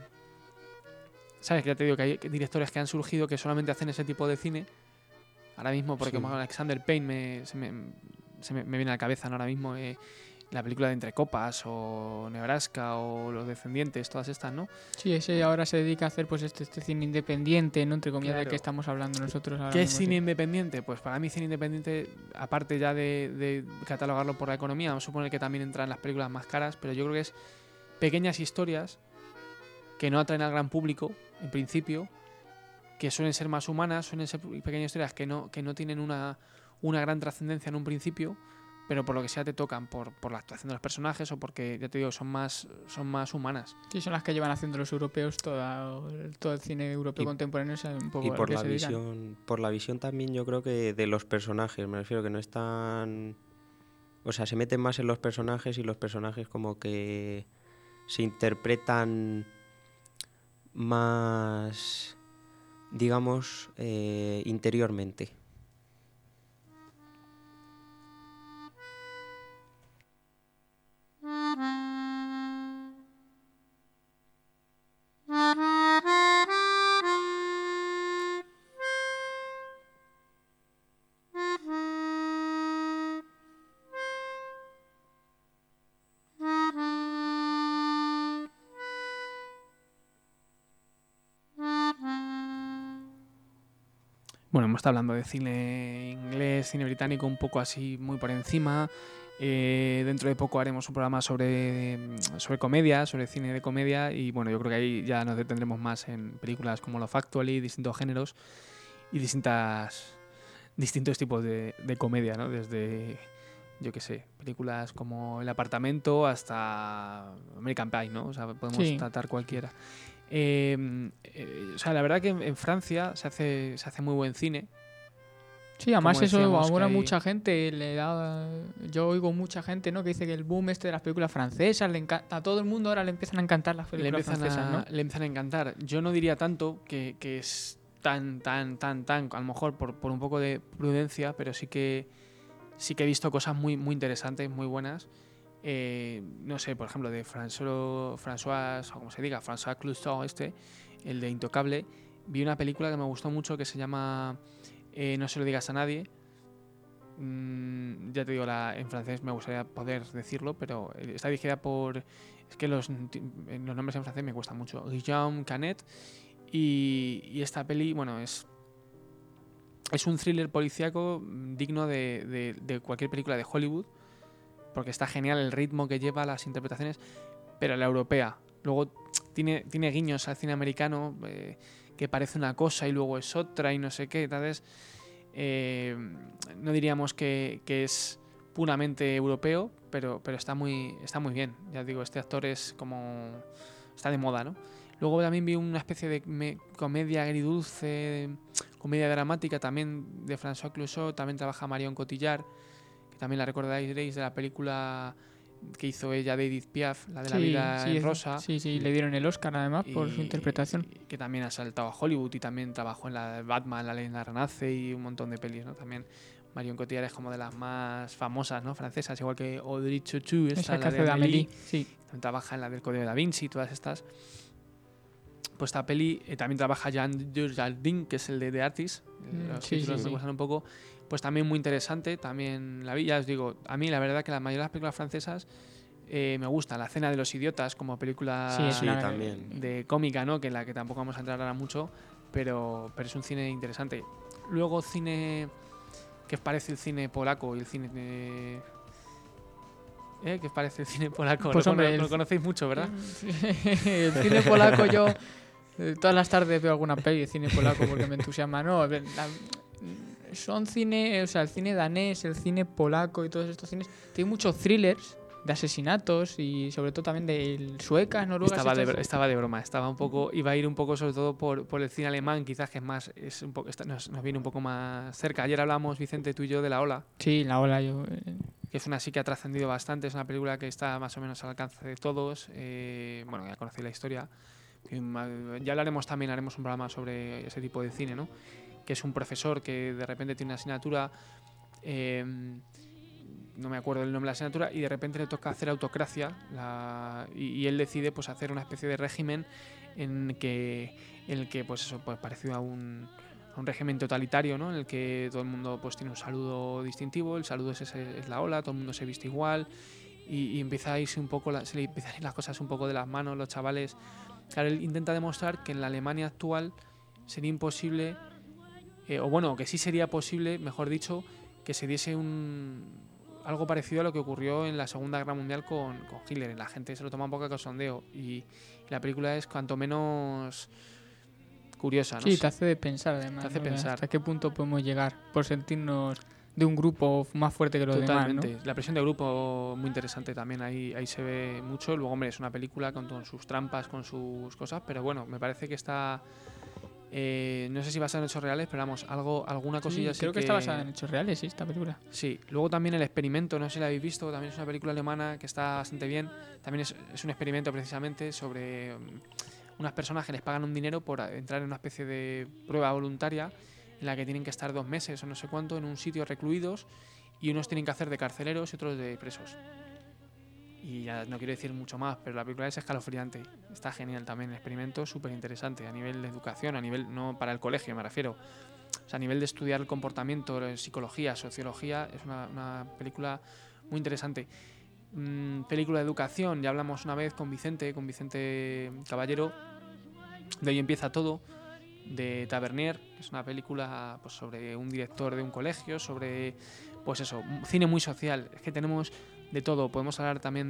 ¿Sabes? Que ya te digo que hay directores que han surgido que solamente hacen ese tipo de cine. Ahora mismo, porque Sí. como Alexander Payne se me viene a la cabeza, ¿no? Ahora mismo la película de Entre Copas o Nebraska o Los Descendientes, todas estas, ¿no? Sí, ese ahora se dedica a hacer pues este cine independiente, ¿no? Entre comillas, Claro. de que estamos hablando nosotros ahora ¿Qué es mismo, cine sí. independiente? Pues para mí cine independiente, aparte ya de catalogarlo por la economía, vamos a suponer que también entran las películas más caras, pero yo creo que es pequeñas historias que no atraen al gran público, en principio, que suelen ser más humanas, suelen ser pequeñas historias que no tienen una gran trascendencia en un principio, pero por lo que sea te tocan, por la actuación de los personajes o porque, ya te digo, son más humanas. Sí, son las que llevan haciendo los europeos, todo el cine europeo contemporáneo es un poco Y por al que la se dedican. visión también yo creo que de los personajes, me refiero que no están... O sea, se meten más en los personajes y los personajes como que se interpretan más, digamos, interiormente. Bueno, hemos estado hablando de cine inglés, cine británico, un poco así muy por encima. Dentro de poco haremos un programa sobre comedia, sobre cine de comedia y bueno, yo creo que ahí ya nos detendremos más en películas como Love Actually, distintos géneros y distintos tipos de comedia, ¿no? Desde, yo qué sé, películas como El Apartamento hasta American Pie, ¿no? O sea, podemos tratar cualquiera. O sea, la verdad que en Francia se hace muy buen cine. Sí, además eso ahora hay... mucha gente le da... Yo oigo mucha gente, ¿no? Que dice que el boom de las películas francesas a todo el mundo ahora le empiezan a encantar las películas francesas, ¿no? Le empiezan a encantar. Yo no diría tanto que es tan, a lo mejor por un poco de prudencia, pero sí que he visto cosas muy, muy interesantes, muy buenas. No sé, por ejemplo, de François, o como se diga, François Clouseau, el de Intocable, vi una película que me gustó mucho que se llama No se lo digas a nadie. Ya te digo, en francés me gustaría poder decirlo, pero está dirigida por... Es que los nombres en francés me cuestan mucho. Guillaume Canet. Y esta peli, bueno, es un thriller policíaco digno de cualquier película de Hollywood, porque está genial el ritmo que lleva, las interpretaciones, pero la europea. Luego tiene guiños al cine americano, que parece una cosa y luego es otra y no sé qué. Entonces, no diríamos que es puramente europeo, pero está muy bien. Ya digo, este actor está de moda, ¿no? Luego también vi una especie de comedia agridulce, comedia dramática también de François Clouseau. También trabaja Marion Cotillard, que también la recordaréis de la película que hizo ella de Edith Piaf, la de La vida en rosa. Sí, le dieron el Oscar además por su interpretación. Que también ha saltado a Hollywood y también trabajó en la de Batman, La leyenda renace y un montón de pelis, ¿no? También Marion Cotillard es como de las más famosas, ¿no? Francesas, igual que Audrey Tautou, Esa la que hace de Amélie, sí. también trabaja en la del Código da Vinci y todas estas. Pues esta peli también trabaja Jean Dujardin, que es el de The Artist. Los títulos me gustan un poco. Pues también muy interesante, también la vi. Ya os digo, a mí la verdad que la mayoría de las películas francesas me gusta. La Cena de los Idiotas como película también. de cómica, ¿no? Que en la que tampoco vamos a entrar ahora mucho, pero es un cine interesante. Luego cine que parece el cine polaco y el cine... ¿Qué os parece el cine polaco? Pues hombre, lo conocéis mucho, ¿verdad? El cine polaco yo todas las tardes veo alguna peli de cine polaco porque me entusiasma. No, son cine, o sea, el cine danés, el cine polaco y todos estos cines tienen muchos thrillers de asesinatos y sobre todo también de suecas, noruegas. Estaba de broma, iba a ir un poco sobre todo por el cine alemán, quizás que nos viene un poco más cerca. Ayer hablamos, Vicente, tú y yo, de La Ola. Sí, La Ola, que es una sí que ha trascendido bastante, es una película que está más o menos al alcance de todos. Bueno, ya conocéis la historia. Ya haremos un programa sobre ese tipo de cine, ¿no? Que es un profesor que de repente tiene una asignatura, no me acuerdo el nombre de la asignatura, y de repente le toca hacer autocracia y él decide pues hacer una especie de régimen en el que pues eso, pues parecido a un régimen totalitario, ¿no? En el que todo el mundo pues tiene un saludo distintivo, el saludo es la ola, todo el mundo se viste igual y empieza a irse un poco se le empiezan a ir las cosas un poco de las manos, los chavales. Claro, él intenta demostrar que en la Alemania actual sería imposible, o bueno, que sí sería posible, mejor dicho, que se diese algo parecido a lo que ocurrió en la Segunda Guerra Mundial con Hitler. La gente se lo toma un poco a cachondeo y la película es cuanto menos curiosa, ¿no? Sí, te hace pensar además. Te hace pensar. ¿Hasta qué punto podemos llegar por sentirnos de un grupo más fuerte que los demás, ¿no? La presión de grupo muy interesante también, ahí se ve mucho. Luego, hombre, es una película con sus trampas, con sus cosas, pero bueno, me parece que está... no sé si basada en hechos reales, pero vamos, alguna cosilla sí, creo que está basada en hechos reales, sí, esta película. Sí, luego también El Experimento, no sé si la habéis visto, también es una película alemana que está bastante bien. También es un experimento precisamente sobre unas personas que les pagan un dinero por entrar en una especie de prueba voluntaria en la que tienen que estar 2 meses o no sé cuánto en un sitio recluidos y unos tienen que hacer de carceleros y otros de presos. Y ya no quiero decir mucho más, pero la película es escalofriante. Está genial también, el experimento súper interesante a nivel de educación, a nivel, no para el colegio me refiero, o sea, a nivel de estudiar el comportamiento, psicología, sociología, es una película muy interesante. Película de educación, ya hablamos una vez con Vicente Caballero, de Hoy empieza todo, de Tavernier, que es una película pues, sobre un director de un colegio, sobre, pues eso, cine muy social. Es que tenemos de todo. Podemos hablar también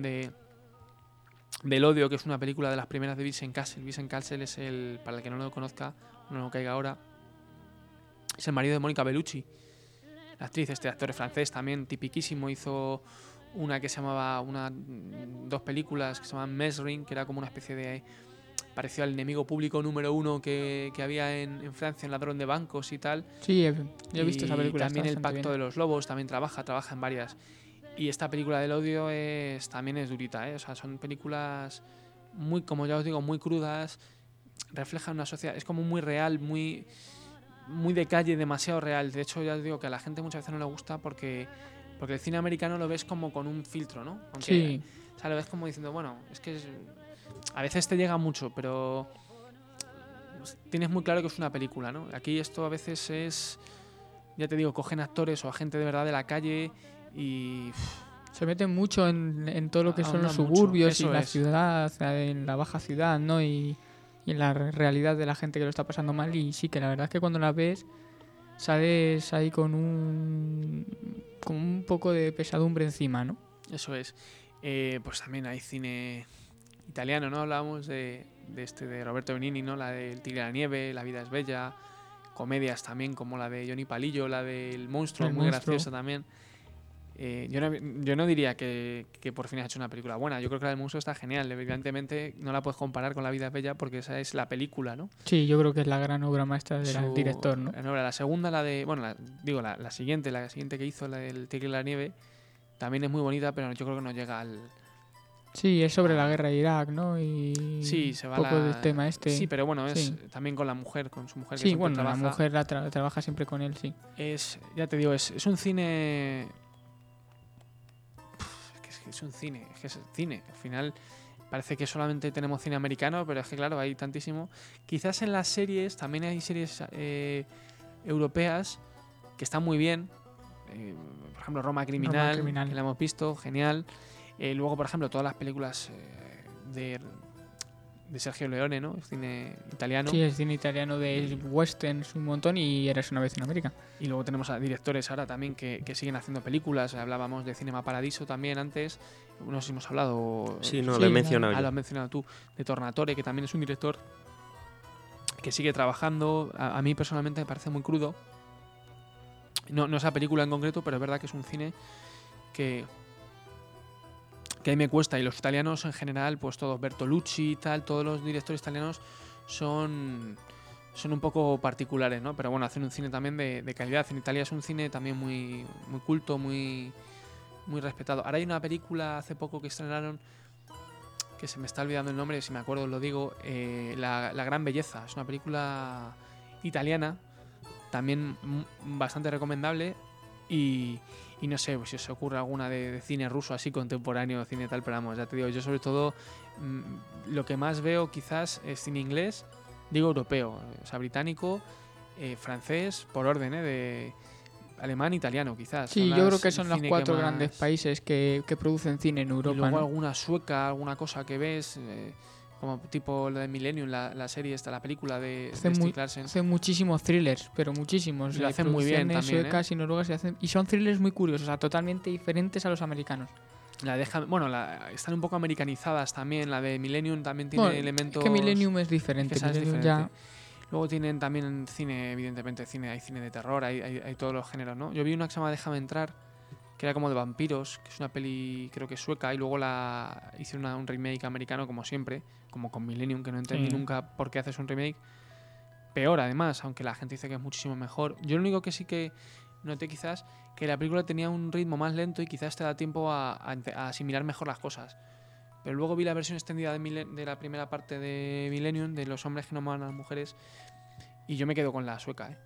del Odio, que es una película de las primeras de Vincent Cassel. Vincent Cassel es para el que no lo conozca, no lo caiga ahora, es el marido de Mónica Bellucci, la actriz, actor francés también, tipiquísimo. Hizo una que se llamaba, 2 películas que se llamaban Mesring, que era como una especie de... pareció al enemigo público número 1 que había en Francia, en ladrón de bancos y tal. Sí, yo he visto esa película. También El Pacto de los Lobos, también trabaja en varias. Y esta película del Odio también es durita, ¿eh? O sea, son películas muy, como ya os digo, muy crudas, reflejan una sociedad, es como muy real, muy de calle, demasiado real. De hecho, ya os digo que a la gente muchas veces no le gusta porque el cine americano lo ves como con un filtro, ¿no? Aunque, sí. O sea, lo ves como diciendo, bueno, es que a veces te llega mucho, pero tienes muy claro que es una película, ¿no? Aquí esto a veces es, ya te digo, cogen actores o a gente de verdad de la calle y... Se meten mucho en todo lo que son los suburbios y la ciudad, en la baja ciudad, ¿no? Y en la realidad de la gente que lo está pasando mal. Y sí, que la verdad es que cuando la ves sales ahí con un poco de pesadumbre encima, ¿no? Eso es. Pues también hay cine italiano, ¿no? Hablábamos de Roberto Benigni, ¿no? La del Tigre de la Nieve, La vida es bella. Comedias también como la de Johnny Palillo, la del Monstruo, muy graciosa también. Yo no diría que por fin has hecho una película buena. Yo creo que la del Monstruo está genial. Evidentemente no la puedes comparar con La vida es bella porque esa es la película, ¿no? Sí, yo creo que es la gran obra maestra del director, ¿no? La segunda, la siguiente que hizo, la del Tigre de la Nieve, también es muy bonita, pero yo creo que no llega Sí, es sobre la guerra de Irak, ¿no? Y Sí, se va un poco del tema este. Sí, pero bueno, es Sí. también con la mujer, con su mujer que Sí, siempre bueno, trabaja. la mujer trabaja siempre con él, sí. Ya te digo, es un cine... Es un cine, es que es cine. Al final parece que solamente tenemos cine americano, pero es que claro, hay tantísimo. Quizás en las series, también hay series europeas que están muy bien. Por ejemplo, Roma Criminal, que la hemos visto, genial. Luego, por ejemplo, todas las películas de Sergio Leone, ¿no? Cine italiano. Sí, es cine italiano de westerns un montón y Eres una vez en América. Y luego tenemos a directores ahora también que siguen haciendo películas. Hablábamos de Cinema Paradiso también antes. No sé si hemos hablado. Sí, no, lo he mencionado yo. Lo has mencionado tú. De Tornatore, que también es un director que sigue trabajando. A mí personalmente me parece muy crudo. No esa película en concreto, pero es verdad que es un cine que a mí me cuesta. Y los italianos en general, pues todos, Bertolucci y tal, todos los directores italianos son un poco particulares, ¿no? Pero bueno, hacen un cine también de calidad. En Italia es un cine también muy, muy culto, muy respetado. Ahora hay una película hace poco que estrenaron, que se me está olvidando el nombre, si me acuerdo lo digo, La Gran Belleza. Es una película italiana, también bastante recomendable. Y no sé si os ocurre alguna de cine ruso así contemporáneo, cine tal, pero vamos, ya te digo, yo sobre todo lo que más veo quizás es cine inglés, digo europeo, o sea, británico, francés, por orden, de alemán, italiano quizás. Sí, yo creo que son los 4 grandes países que producen cine en Europa. Y luego ¿no? alguna sueca, alguna cosa que ves, como tipo lo de Millennium, la serie esta, la película de Stieg Larsson. Hacen muchísimos thrillers, pero muchísimos. Y lo hacen muy bien también, suecas y noruegas y son thrillers muy curiosos, o sea, totalmente diferentes a los americanos. Están un poco americanizadas también. La de Millennium también tiene elementos. Es que Millennium es diferente. Ya... Luego tienen también cine, evidentemente, hay cine de terror, hay todos los géneros, ¿no? Yo vi una que se llama Déjame entrar, que era como de vampiros, que es una peli, creo que sueca, y luego hice un remake americano, como siempre, como con Millennium, que no entendí nunca por qué haces un remake. Peor, además, aunque la gente dice que es muchísimo mejor. Yo lo único que sí que noté quizás que la película tenía un ritmo más lento y quizás te da tiempo a asimilar mejor las cosas. Pero luego vi la versión extendida de la primera parte de Millennium, de los hombres que no aman a las mujeres, y yo me quedo con la sueca,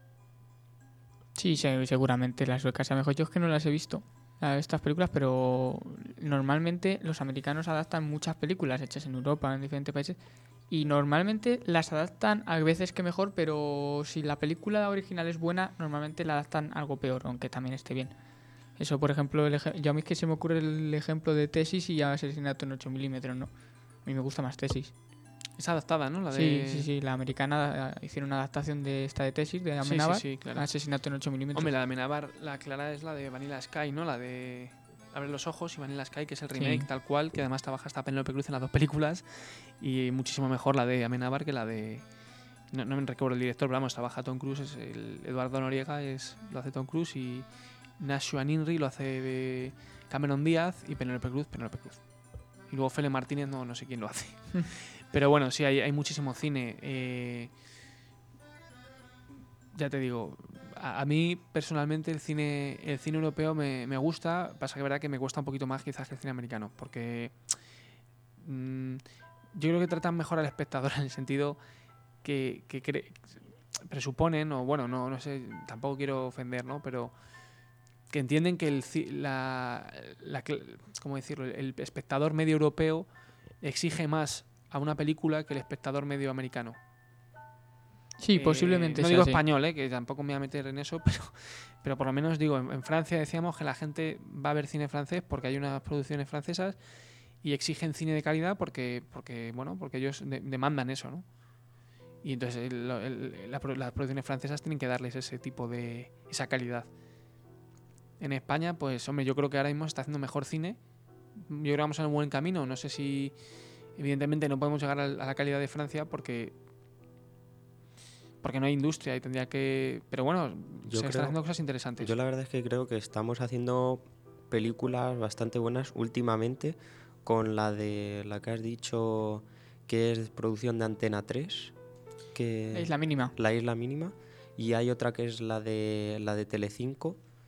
Sí, seguramente la sueca sea mejor. Yo es que no las he visto, estas películas, pero normalmente los americanos adaptan muchas películas hechas en Europa, en diferentes países, y normalmente las adaptan a veces que mejor, pero si la película original es buena, normalmente la adaptan algo peor, aunque también esté bien. Eso, por ejemplo, yo a mí es que se me ocurre el ejemplo de Tesis y Asesinato en 8 milímetros, ¿no? A mí me gusta más Tesis. Es adaptada, ¿no? Sí, la americana hicieron una adaptación de esta de Tesis, de Amenábar, sí, claro. Asesinato en 8 milímetros. Hombre, la de Amenábar, la clara es la de Vanilla Sky, ¿no? La de Abre los ojos y Vanilla Sky, que es el remake tal cual, que además trabaja hasta Penélope Cruz en las dos películas, y muchísimo mejor la de Amenábar que la de... No me recuerdo el director, pero vamos, trabaja Tom Cruise, es el Eduardo Noriega lo hace Tom Cruise, y Nashua Ninri lo hace de Cameron Díaz, y Penélope Cruz. Y luego Fele Martínez no sé quién lo hace. Pero bueno, sí, hay muchísimo cine. Ya te digo, a mí personalmente el cine europeo me gusta. Pasa que es verdad que me cuesta un poquito más quizás que el cine americano. Porque yo creo que tratan mejor al espectador en el sentido que presuponen, o bueno, no sé, tampoco quiero ofender, ¿no? Pero que entienden que ¿cómo decirlo? El espectador medio europeo exige más a una película que el espectador medio americano. Sí, posiblemente. No digo español, que tampoco me voy a meter en eso, pero por lo menos digo, en Francia decíamos que la gente va a ver cine francés porque hay unas producciones francesas y exigen cine de calidad porque ellos demandan eso, ¿no? Y entonces las producciones francesas tienen que darles ese tipo de... esa calidad. En España, pues hombre, yo creo que ahora mismo se está haciendo mejor cine. Yo creo que vamos en un buen camino. No sé si... Evidentemente no podemos llegar a la calidad de Francia porque no hay industria y tendría que... Pero bueno, están haciendo cosas interesantes. Yo la verdad es que creo que estamos haciendo películas bastante buenas últimamente, con la que has dicho que es producción de Antena 3. La Isla Mínima. Y hay otra que es la de Telecinco,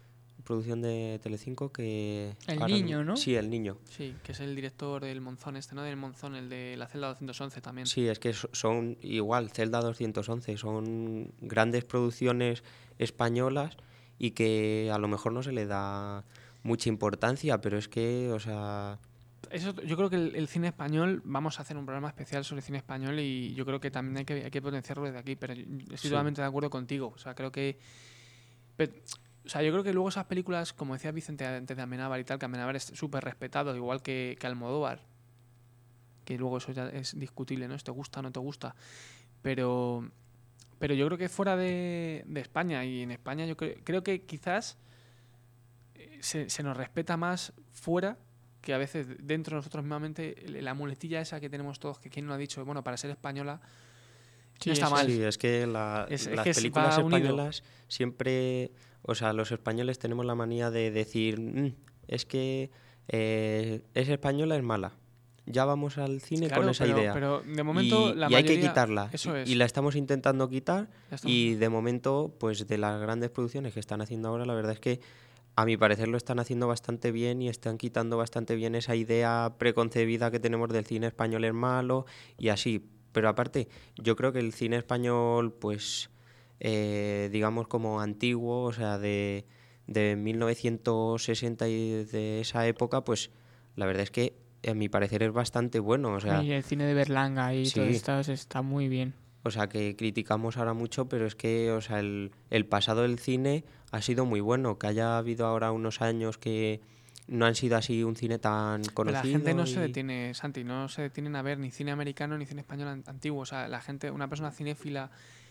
producción de Telecinco que... El ahora Niño, ¿no? Sí, El Niño. Sí, que es el director del Monzón ¿no? Del Monzón, el de la celda 211 también. Sí, es que son igual, Celda 211, son grandes producciones españolas y que a lo mejor no se le da mucha importancia, pero es que, o sea... Eso, yo creo que el cine español, vamos a hacer un programa especial sobre cine español y yo creo que también hay que potenciarlo desde aquí, pero estoy totalmente de acuerdo contigo. O sea, creo que... o sea, yo creo que luego esas películas, como decía Vicente antes de Amenábar y tal, que Amenábar es súper respetado, igual que Almodóvar, que luego eso ya es discutible, ¿no? Si te gusta o no te gusta. Pero yo creo que fuera de España y en España yo creo que quizás se nos respeta más fuera que a veces dentro de nosotros mismamente la muletilla esa que tenemos todos, que quien no ha dicho, bueno, para ser española Sí, no está mal. Sí, es que las películas españolas siempre... O sea, los españoles tenemos la manía de decir, es que es española, es mala. Ya vamos al cine con esa idea. Pero de momento la y hay mayoría... que quitarla. Eso es. Y la estamos intentando quitar. Y de momento, pues de las grandes producciones que están haciendo ahora, la verdad es que a mi parecer lo están haciendo bastante bien y están quitando bastante bien esa idea preconcebida que tenemos del cine español es malo y así. Pero aparte, yo creo que el cine español, pues, digamos como antiguo, o sea, de 1960 y de esa época, pues la verdad es que a mi parecer es bastante bueno. O sea, y el cine de Berlanga y sí. todo esto está muy bien. O sea, que criticamos ahora mucho, pero es que, o sea, el pasado del cine ha sido muy bueno. Que haya habido ahora unos años que no han sido así un cine tan conocido. La gente no se detiene, Santi, no se detienen a ver ni cine americano ni cine español antiguo. O sea, la gente, una persona cinéfila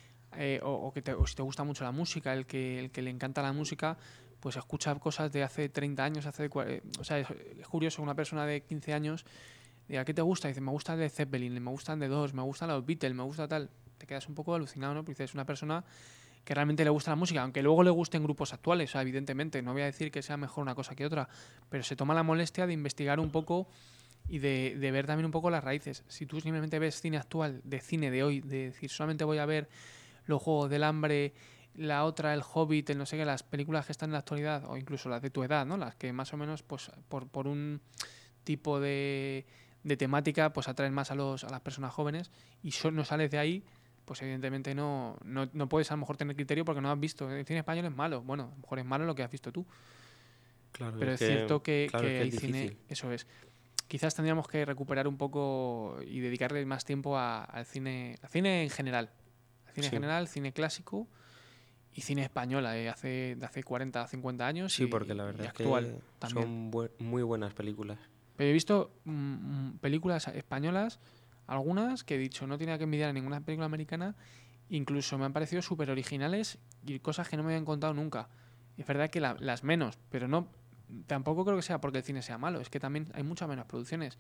o si te gusta mucho la música, el que le encanta la música, pues escucha cosas de hace 30 años, o sea, es curioso, una persona de 15 años diga, ¿qué te gusta? Y dice, me gusta de Zeppelin, me gustan de Doors, me gustan los Beatles, me gusta tal. Te quedas un poco alucinado, ¿no? Porque es una persona que realmente le gusta la música, aunque luego le gusten grupos actuales, o sea, evidentemente, no voy a decir que sea mejor una cosa que otra, pero se toma la molestia de investigar un poco y de ver también un poco las raíces. Si tú simplemente ves cine actual, de cine de hoy, de decir, solamente voy a ver los Juegos del Hambre, la otra, El Hobbit, el no sé qué, las películas que están en la actualidad, o incluso las de tu edad, ¿no? Las que más o menos, pues, por un tipo de temática, pues atraen más a las personas jóvenes, y no sales de ahí, pues evidentemente no puedes a lo mejor tener criterio porque no has visto. El cine español es malo. Bueno, a lo mejor es malo lo que has visto tú. Claro, pero es cierto que el es cine, eso es. Quizás tendríamos que recuperar un poco y dedicarle más tiempo al cine en general. Al cine en general, cine clásico y cine español de hace 40 o 50 años. Sí, porque la verdad es que son muy buenas películas. Pero he visto películas españolas, algunas que he dicho no tenía que envidiar a ninguna película americana, incluso me han parecido súper originales y cosas que no me habían contado nunca. Es verdad que las menos, pero no tampoco creo que sea porque el cine sea malo, es que también hay muchas menos producciones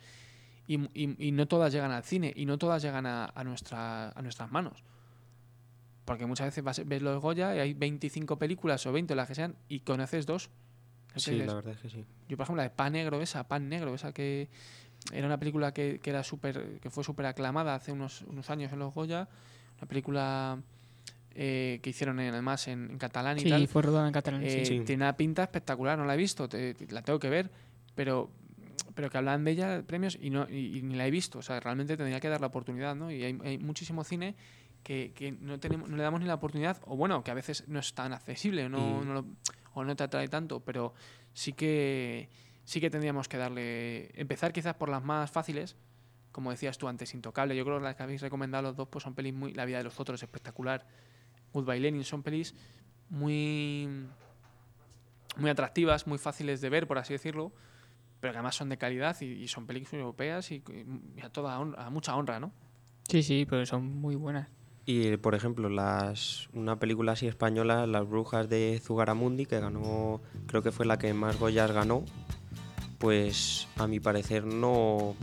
y no todas llegan al cine y no todas llegan a nuestras manos. Porque muchas veces ves los Goya y hay 25 películas o 20 las que sean y conoces dos. Sí, la verdad es que sí. Yo, por ejemplo, la de Pan Negro, esa que era una película que fue súper aclamada hace unos años en los Goya, una película que hicieron además en catalán y tal. Sí, fue rodada en catalán. Tiene una pinta espectacular, no la he visto, la tengo que ver, pero que hablan de ella premios y ni la he visto. O sea, realmente tendría que dar la oportunidad, ¿no? Y hay muchísimo cine que no le damos ni la oportunidad, o bueno, que a veces no es tan accesible o no te atrae tanto, pero sí que tendríamos que empezar quizás por las más fáciles, como decías tú antes, Intocable. Yo creo que las que habéis recomendado los dos pues son pelis La vida de los otros, espectacular. Goodbye Lenin, son pelis muy atractivas, muy fáciles de ver, por así decirlo, pero que además son de calidad y son películas europeas y a mucha honra, ¿no? Sí, pero son muy buenas. Y, por ejemplo, una película así española, Las brujas de Zugaramundi, que ganó, creo que fue la que más Goyas ganó, pues a mi parecer no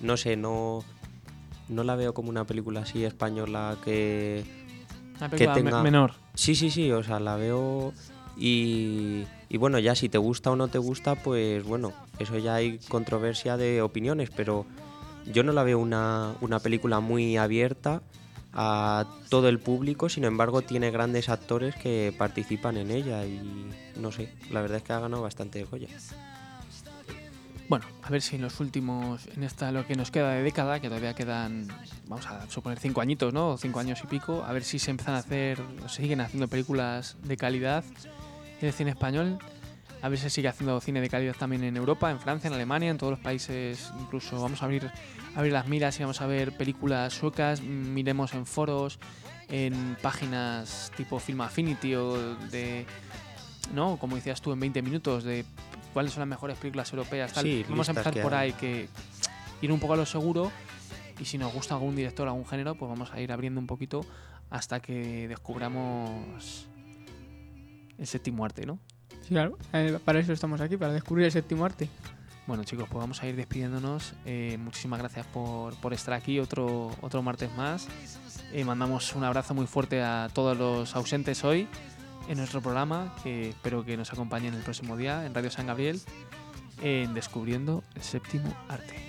la veo como una película así española que tenga... menor. Sí, o sea, la veo y bueno, ya si te gusta o no te gusta, pues bueno, eso ya hay controversia de opiniones, pero yo no la veo una película muy abierta a todo el público, sin embargo tiene grandes actores que participan en ella y no sé, la verdad es que ha ganado bastante Goya. Bueno, a ver si en los últimos, en esta lo que nos queda de década, que todavía quedan, vamos a suponer 5 añitos, ¿no? 5 años y pico, a ver si se empiezan a hacer, se siguen haciendo películas de calidad en el cine español, a ver si se sigue haciendo cine de calidad también en Europa, en Francia, en Alemania, en todos los países, incluso vamos a abrir las miras y vamos a ver películas suecas, miremos en foros, en páginas tipo Film Affinity o de, ¿no? Como decías tú, en 20 minutos, de cuáles son las mejores películas europeas, tal. Sí, Vamos a listas empezar que por hay. ahí, que ir un poco a lo seguro, y si nos gusta algún director, algún género, pues vamos a ir abriendo un poquito hasta que descubramos el séptimo arte, ¿no? Sí, claro. Para eso estamos aquí, para descubrir el séptimo arte. Bueno, chicos, pues vamos a ir despidiéndonos. Muchísimas gracias por estar aquí otro martes más. Mandamos un abrazo muy fuerte a todos los ausentes hoy en nuestro programa, que espero que nos acompañen el próximo día en Radio San Gabriel en Descubriendo el Séptimo Arte.